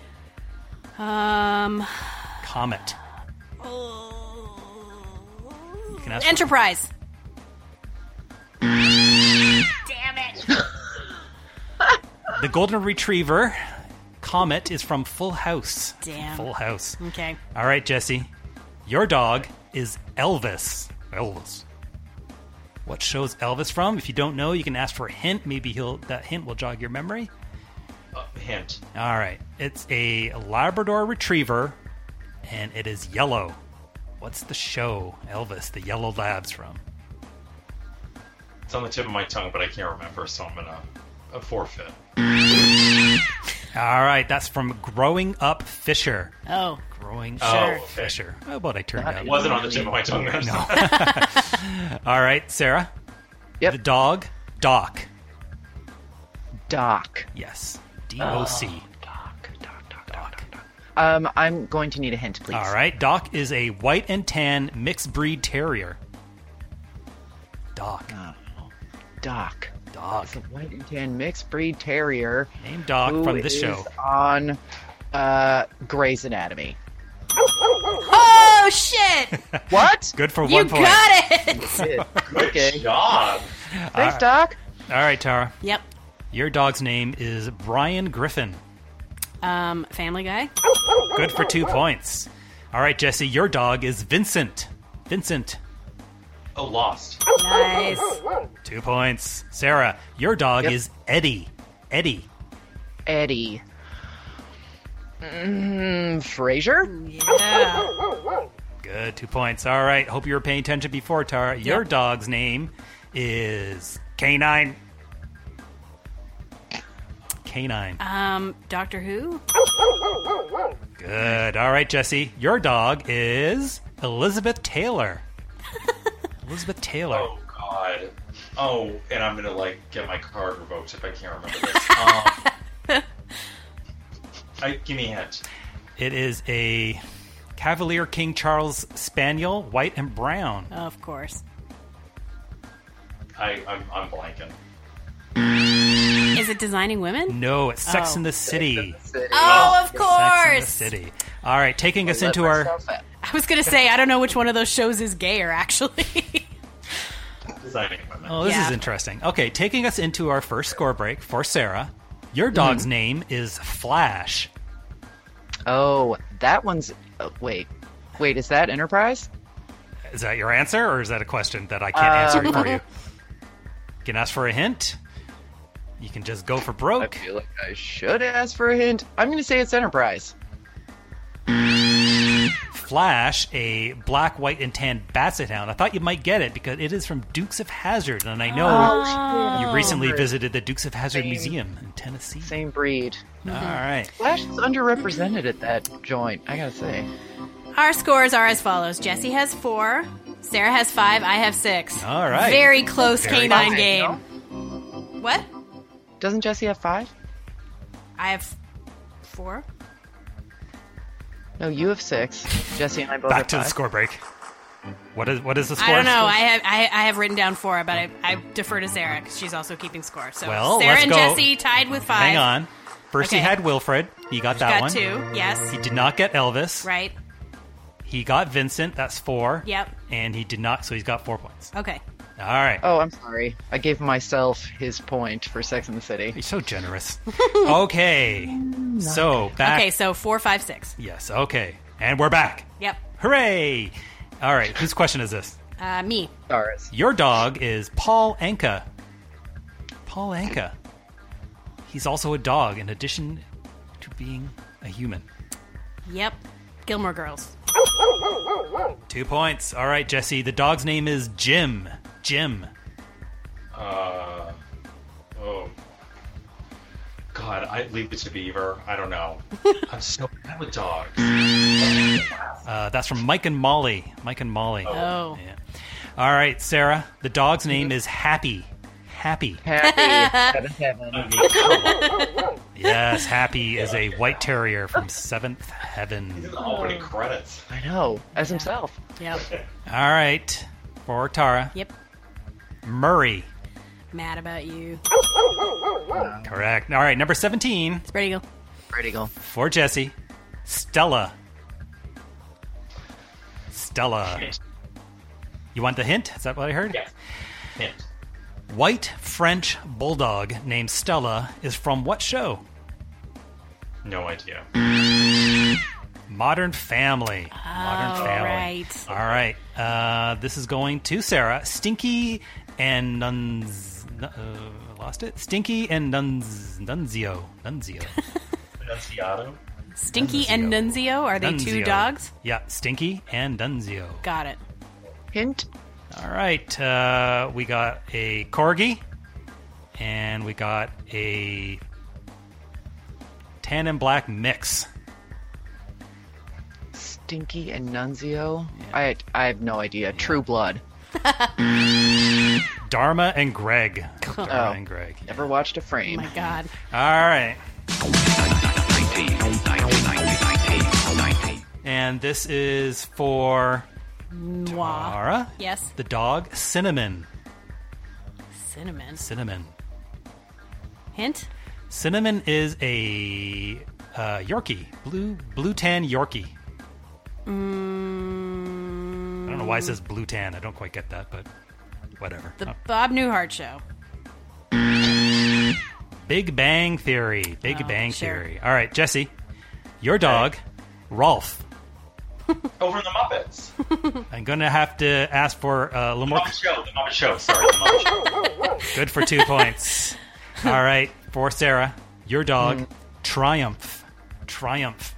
Comet. You can ask Enterprise. Damn it. The Golden Retriever, Comet, is from Full House. Damn. Full House. Okay. All right, Jesse. Your dog is Elvis. Elvis. What show's Elvis from? If you don't know, you can ask for a hint. Maybe that hint will jog your memory. Hint. All right. It's a Labrador Retriever, and it is yellow. What's the show Elvis, the Yellow Lab's from? It's on the tip of my tongue, but I can't remember, so I'm going to forfeit. All right. That's from Growing Up Fisher. Oh. Growing Up Fisher. How about I turned out? It wasn't on the tip of my tongue. No. All right, Sarah. Yep. The dog, Doc. Doc. Yes. D-O-C. Doc. I'm going to need a hint, please. All right. Doc is a white and tan mixed breed terrier. Doc. Doc. Doc. It's a white and tan mixed breed terrier. Name Doc from this show. On Grey's Anatomy. Oh, Oh, shit. What? Good for You 1 point. got it. Okay. job. Thanks, Doc. All right, Tara. Yep. Your dog's name is Brian Griffin. Family Guy. Good for 2 points. All right, Jesse. Your dog is Vincent. Vincent. Oh, Lost. Nice. 2 points. Sarah. Your dog is Eddie. Eddie. Eddie. Frasier? Yeah. Good. 2 points. All right. Hope you were paying attention before, Tara. Your dog's name is Canine. Canine. Doctor Who. Good. All right, Jesse. Your dog is Elizabeth Taylor. Elizabeth Taylor. Oh, God. Oh, and I'm going to, get my card revoked if I can't remember this. Give me a hint. It is a Cavalier King Charles Spaniel, white and brown. Of course. I'm blanking. Is it Designing Women? No, it's Sex in the City. Oh, of course. Sex in the City. All right, taking us into our... I was going to say, I don't know which one of those shows is gayer, actually. Designing Women. Oh, this is interesting. Okay, taking us into our first score break for Sarah. Your dog's name is Flash. Oh, that one's... wait, is that Enterprise? Is that your answer, or is that a question that I can't answer for you? You can ask for a hint. You can just go for broke. I feel like I should ask for a hint. I'm going to say it's Enterprise. Flash, a black, white, and tan basset hound. I thought you might get it because it is from Dukes of Hazzard, and I know you recently visited the Dukes of Hazzard Museum in Tennessee. Same breed. All right. Flash is underrepresented at that joint, I gotta say. Our scores are as follows. Jesse has 4. Sarah has 5. I have 6. All right. Very close canine close. game. No? What? Doesn't Jesse have 5? I have 4. No, you have 6. Jesse and I both Back have to 5. the score break. What is the score? I don't know. I have written down 4, but I defer to Sarah because she's also keeping score. So Well, Sarah let's and go. Jesse tied with 5. Hang on. First he Okay. had Wilfred. He got that Got one. 2. Yes. He did not get Elvis. Right. He got Vincent. That's 4. Yep. And he did not, so he's got 4 points. Okay. All right. Oh, I'm sorry. I gave myself his point for Sex in the City. You're so generous. Okay. So, back. Okay, so 4, 5, 6. Yes, okay. And we're back. Yep. Hooray! All right, whose question is this? Me. Doris. Your dog is Paul Anka. Paul Anka. He's also a dog in addition to being a human. Yep. Gilmore Girls. 2 points. All right, Jesse. The dog's name is Jim. Jim. Oh. God, I leave it to Beaver. I don't know. I'm so bad with dogs. That's from Mike and Molly. Mike and Molly. Oh. Yeah. All right, Sarah. The dog's name is Happy. Happy. Happy. Heaven. I mean, come on. Yes, Happy is a white terrier from Seventh Heaven. He doesn't open any credits. I know. As himself. Yep. All right, for Tara. Yep. Murray. Mad about you. Correct. All right, number 17 Spread Eagle. Spread Eagle. for Jesse. Stella. Stella. You want the hint? Is that what I heard? Yes. Hint. White French bulldog named Stella is from what show? No idea. Modern Family. Modern Family. right. All right. This is going to Sarah. Stinky and lost it? Stinky and Nunzio. Enunciado? Stinky and Nunzio. Are they 2 Nunzio. dogs? Yeah, Stinky and Nunzio. Got it. Hint. All right. We got a Corgi. And we got a tan and black mix. Stinky and Nunzio. I have no idea. True Blood. Dharma and Greg. Dharma Oh. and Greg. Never watched a Oh frame. my God. All right. And this is for Moi. Tara. Yes. The dog, Cinnamon. Cinnamon. Cinnamon. Hint? Cinnamon is a Yorkie. Blue tan Yorkie. why it says blue tan. I don't quite get that, but whatever. The Bob Newhart Show. Big Bang Theory. Big Bang sure. Theory. All right, Jesse, your dog, Rolf. Over in the Muppets. I'm going to have to ask for a little more. The Muppet Show. Sorry, the Muppet Show. Good for 2 points. All right, for Sarah, your dog, Triumph. Triumph.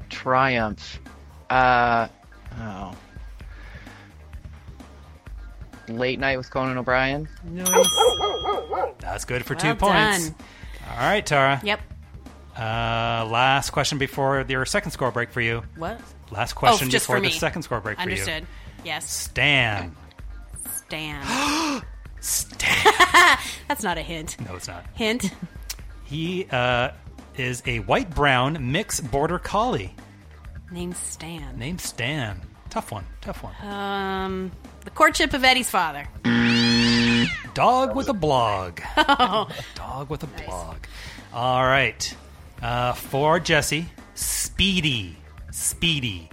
Late Night with Conan O'Brien. That's good for Well 2 points. done. All right, Tara. Yep. Last question before your second score break for you. What? Last question just before for the me. second score break for you. Understood. Yes. Stan. Stan. Stan. That's not a hint. No, it's not. Hint. He is a white-brown mixed border collie. Named Stan. Named Stan. Tough one. The courtship of Eddie's father. Dog with a blog. Oh. Dog with a blog. All right. For Jesse, Speedy. Speedy.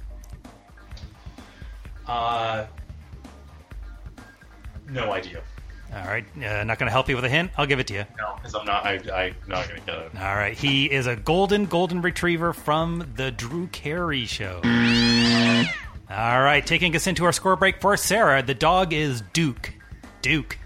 No idea. All right. Not going to help you with a hint? I'll give it to you. No, because I'm not going to get it. All right. He is a golden retriever from the Drew Carey Show. All right. Taking us into our score break for Sarah, the dog is Duke. Dukes.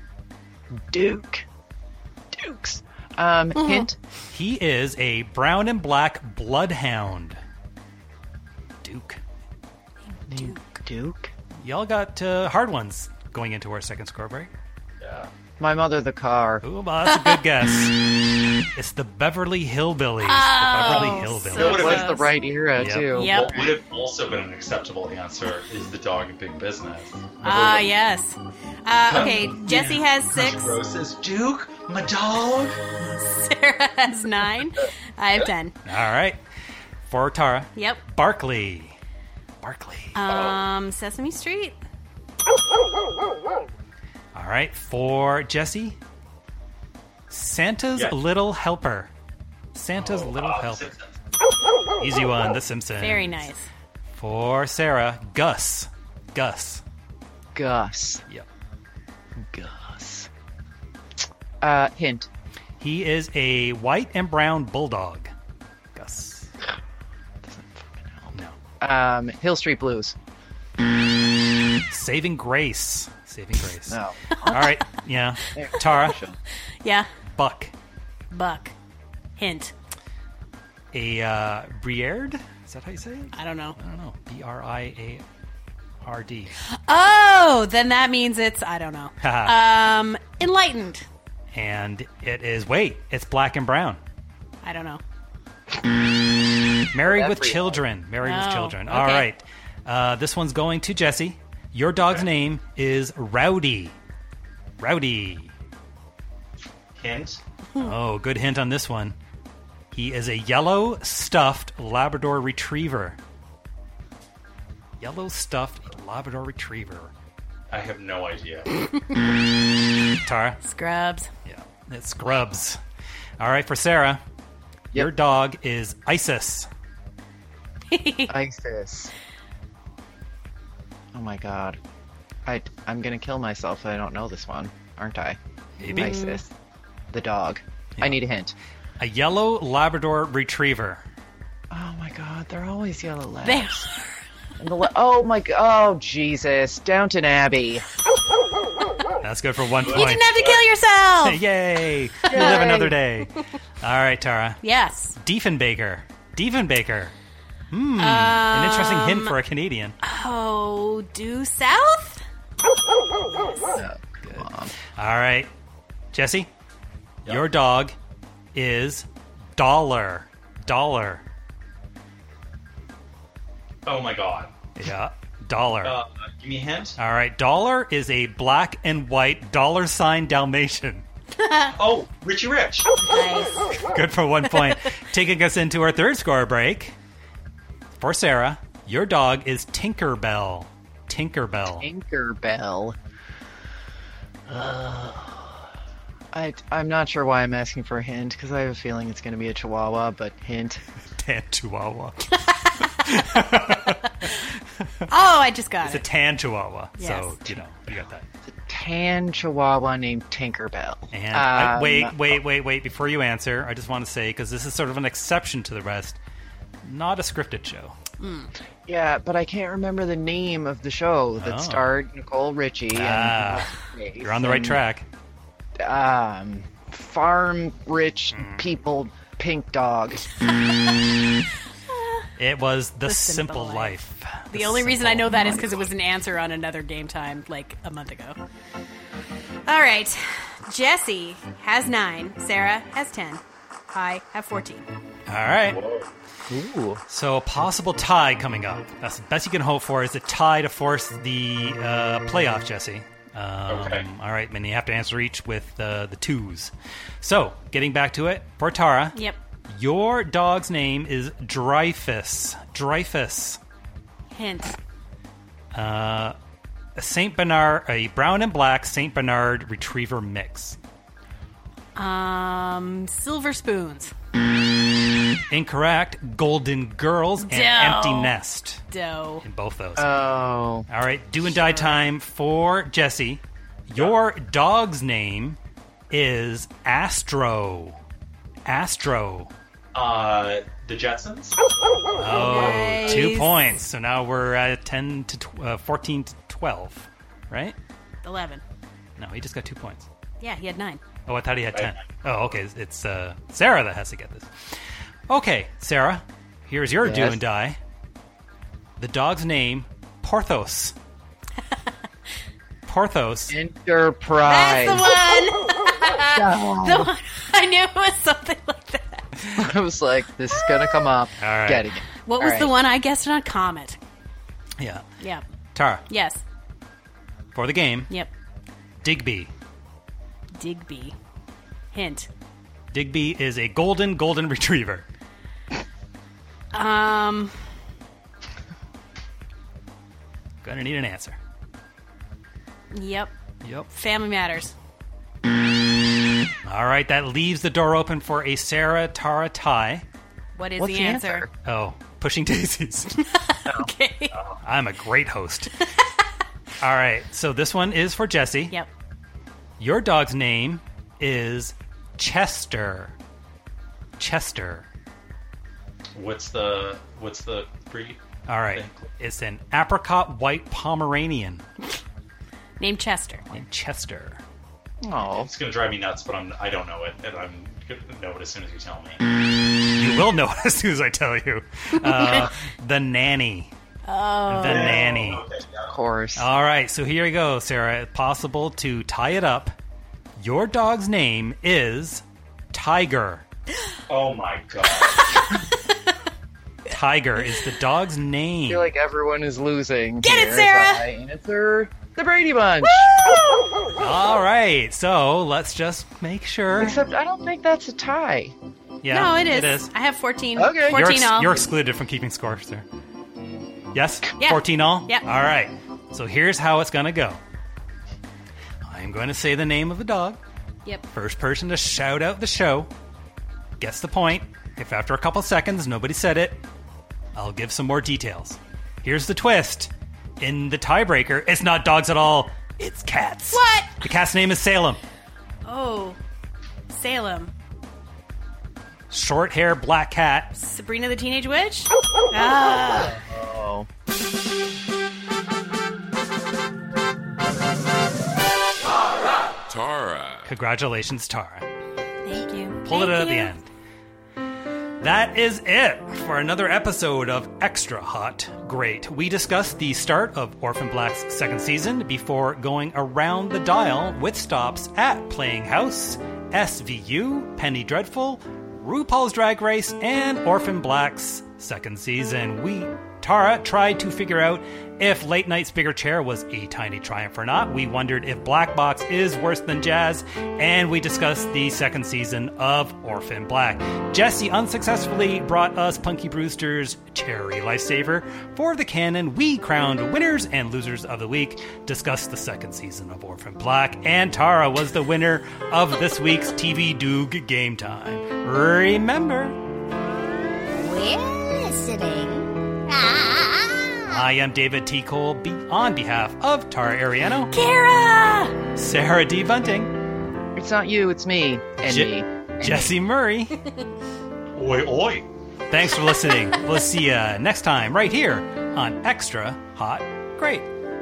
Hint. He is a brown and black bloodhound. Duke. Duke. Y'all got hard ones going into our second score break. Yeah. My Mother the Car. Ooh, well, that's a good guess. It's the Beverly Hillbillies. The Beverly Hillbillies. So it was the right era, too. Yep. What would have also been an acceptable answer is the dog in Big Business. Yes. Okay, Jesse has 6. Rose says, Duke, my dog. Sarah has 9. I have 10. All right. For Tara. Yep. Barkley. Sesame Street. All right. For Jesse. Santa's Little Helper. Santa's Little Helper. Simpsons. Easy one. The Simpsons. Very nice. For Sarah. Gus. Gus. Yep. Gus. Hint. He is a white and brown bulldog. Gus. No. Hill Street Blues. Saving Grace. No. All right. Yeah. Tara. Yeah. Buck. Hint. A Briard? Is that how you say it? I don't know. B-R-I-A-R-D. Oh, then that means it's, I don't know. Enlightened. And it is, it's black and brown. I don't know. Married with Children. Okay. All right. This one's going to Jesse. Your dog's name is Rowdy. Hint. Oh, good hint on this one. He is a yellow stuffed Labrador Retriever. I have no idea. Tara? Scrubs. Yeah, it's Scrubs. All right, for Sarah. Your dog is Isis. Isis. Oh my god. I'm gonna kill myself if I don't know this one, aren't I? Maybe. Isis. The dog. I need a hint. A yellow Labrador Retriever. Oh my god, they're always yellow labs. They Oh my god. Oh Jesus. Downton Abbey. That's good for 1 point. You didn't have to kill yourself! Yay! You live another day. All right, Tara. Yes. Diefenbaker. An interesting hint for a Canadian. Oh, due south? Good. All right. Jesse, your dog is Dollar. Oh my god. Yeah, Dollar. Give me a hint. All right, Dollar is a black and white $ Dalmatian. Oh, Richie Rich. Nice. Good for 1 point. Taking us into our third score break. For Sarah, your dog is Tinkerbell. I'm not sure why I'm asking for a hint, because I have a feeling it's going to be a Chihuahua, but hint. Damn Chihuahua. Oh, I just got It's a it. tan Chihuahua. Yes. So, you got that. Tan Chihuahua named Tinkerbell. And wait. Before you answer, I just want to say, because this is sort of an exception to the rest, not a scripted show. Yeah, but I can't remember the name of the show that starred Nicole Richie. You're on the right track. Farm rich people, pink dog. It was The Simple Life. The only reason I know that is because it was an answer on another Game Time like a month ago. All right. Jesse has 9. Sarah has 10. I have 14. All right. Ooh. So a possible tie coming up. That's the best you can hope for, is a tie to force the playoff, Jesse. Okay. All right, and you have to answer each with the 2s. So, getting back to it, for Tara. Yep. Your dog's name is Dreyfus. Dreyfus. Hint. A Saint Bernard, a brown and black Saint Bernard Retriever mix. Silver spoons. Incorrect. Golden Girls and Doe. Empty Nest. Doe. In both those. Oh. All right, do and die time for Jesse. Your dog's name is Astro. Astro. The Jetsons? Oh, Nice. 2 points. So now we're at 14 to 12, right? 11. No, he just got 2 points. Yeah, he had 9. Oh, I thought he had 10. Oh, okay. It's Sarah that has to get this. Okay, Sarah, here's your do and die. The dog's name, Porthos. Porthos. Enterprise. That's the one! The one. I knew it was something like that. I was like, this is gonna come up. All right. Getting it. What was the one I guessed on Comet? Yeah. Yeah. Tara, Yes. for the game, Yep. Digby. Digby. Hint. Digby is a golden retriever. Gonna need an answer. Yep. Yep. Family Matters. All right, that leaves the door open for a Sarah Tara tie. What is What's the the answer? Oh, Pushing Daisies. Okay. I'm a great host. All right, so this one is for Jesse. Yep. Your dog's name is Chester. Chester. What's the breed? All right, it's an apricot white Pomeranian Named Chester. named Chester. Oh. It's gonna drive me nuts, but I don't know it, and I'm gonna know it as soon as you tell me. You will know as soon as I tell you. The Nanny. Oh. The Nanny. Okay, yeah. Of course. All right, so here you go, Sarah. Possible to tie it up. Your dog's name is Tiger. Oh my god. Tiger is the dog's I name. feel like everyone is losing. Get it, here Sarah! as I answer the Brady Bunch. All right, so let's just make sure. Except I don't think that's a tie. Yeah, No, it is. It is. I have 14. Okay. 14 all. You're excluded from keeping score, sir. Yes? Yeah. 14 all? Yeah. All right. So here's how it's going to go. I'm going to say the name of the dog. Yep. First person to shout out the show gets the point. If after a couple seconds nobody said it, I'll give some more details. Here's the twist. In the tiebreaker, it's not dogs at all. It's cats. What? The cat's name is Salem. Oh. Salem. Short hair, black cat. Sabrina the Teenage Witch? Ah. Oh. Tara. Congratulations, Tara. Thank you. Pulled it Thank out at the you. end. That is it for another episode of Extra Hot Great. We discussed the start of Orphan Black's second season before going around the dial with stops at Playing House, SVU, Penny Dreadful, RuPaul's Drag Race, and Orphan Black's second season. Tara tried to figure out if Late Night's Bigger Chair was a tiny triumph or not. We wondered if Black Box is worse than Jazz, and we discussed the second season of Orphan Black. Jesse unsuccessfully brought us Punky Brewster's Cherry Lifesaver. For the canon, we crowned winners and losers of the week, discussed the second season of Orphan Black, and Tara was the winner of this week's TV Doog Game Time. Remember, We're listening. I am David T. Cole on behalf of Tara Ariano, Kara, Sarah D. Bunting, It's not you, it's me. And me. Jesse Murray. Oi, oi. Thanks for listening. We'll see you next time right here on Extra Hot Great.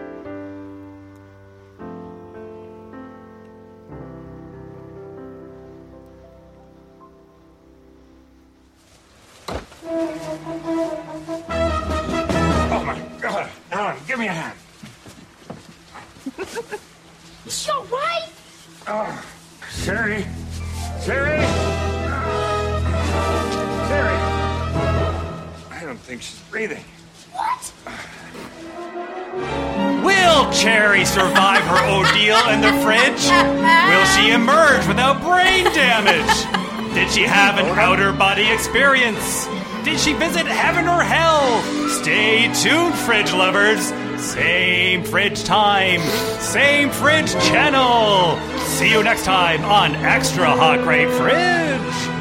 Oh, my God. Alan, give me a hand. Is she all right? Sherry. Sherry. Sherry. I don't think she's breathing. What? Will Cherry survive her ordeal in the fridge? Will she emerge without brain damage? Did she have an outer body experience? Did she visit heaven or hell? Stay tuned, fridge lovers. Same fridge time, same fridge channel. See you next time on Extra Hot Great Fridge.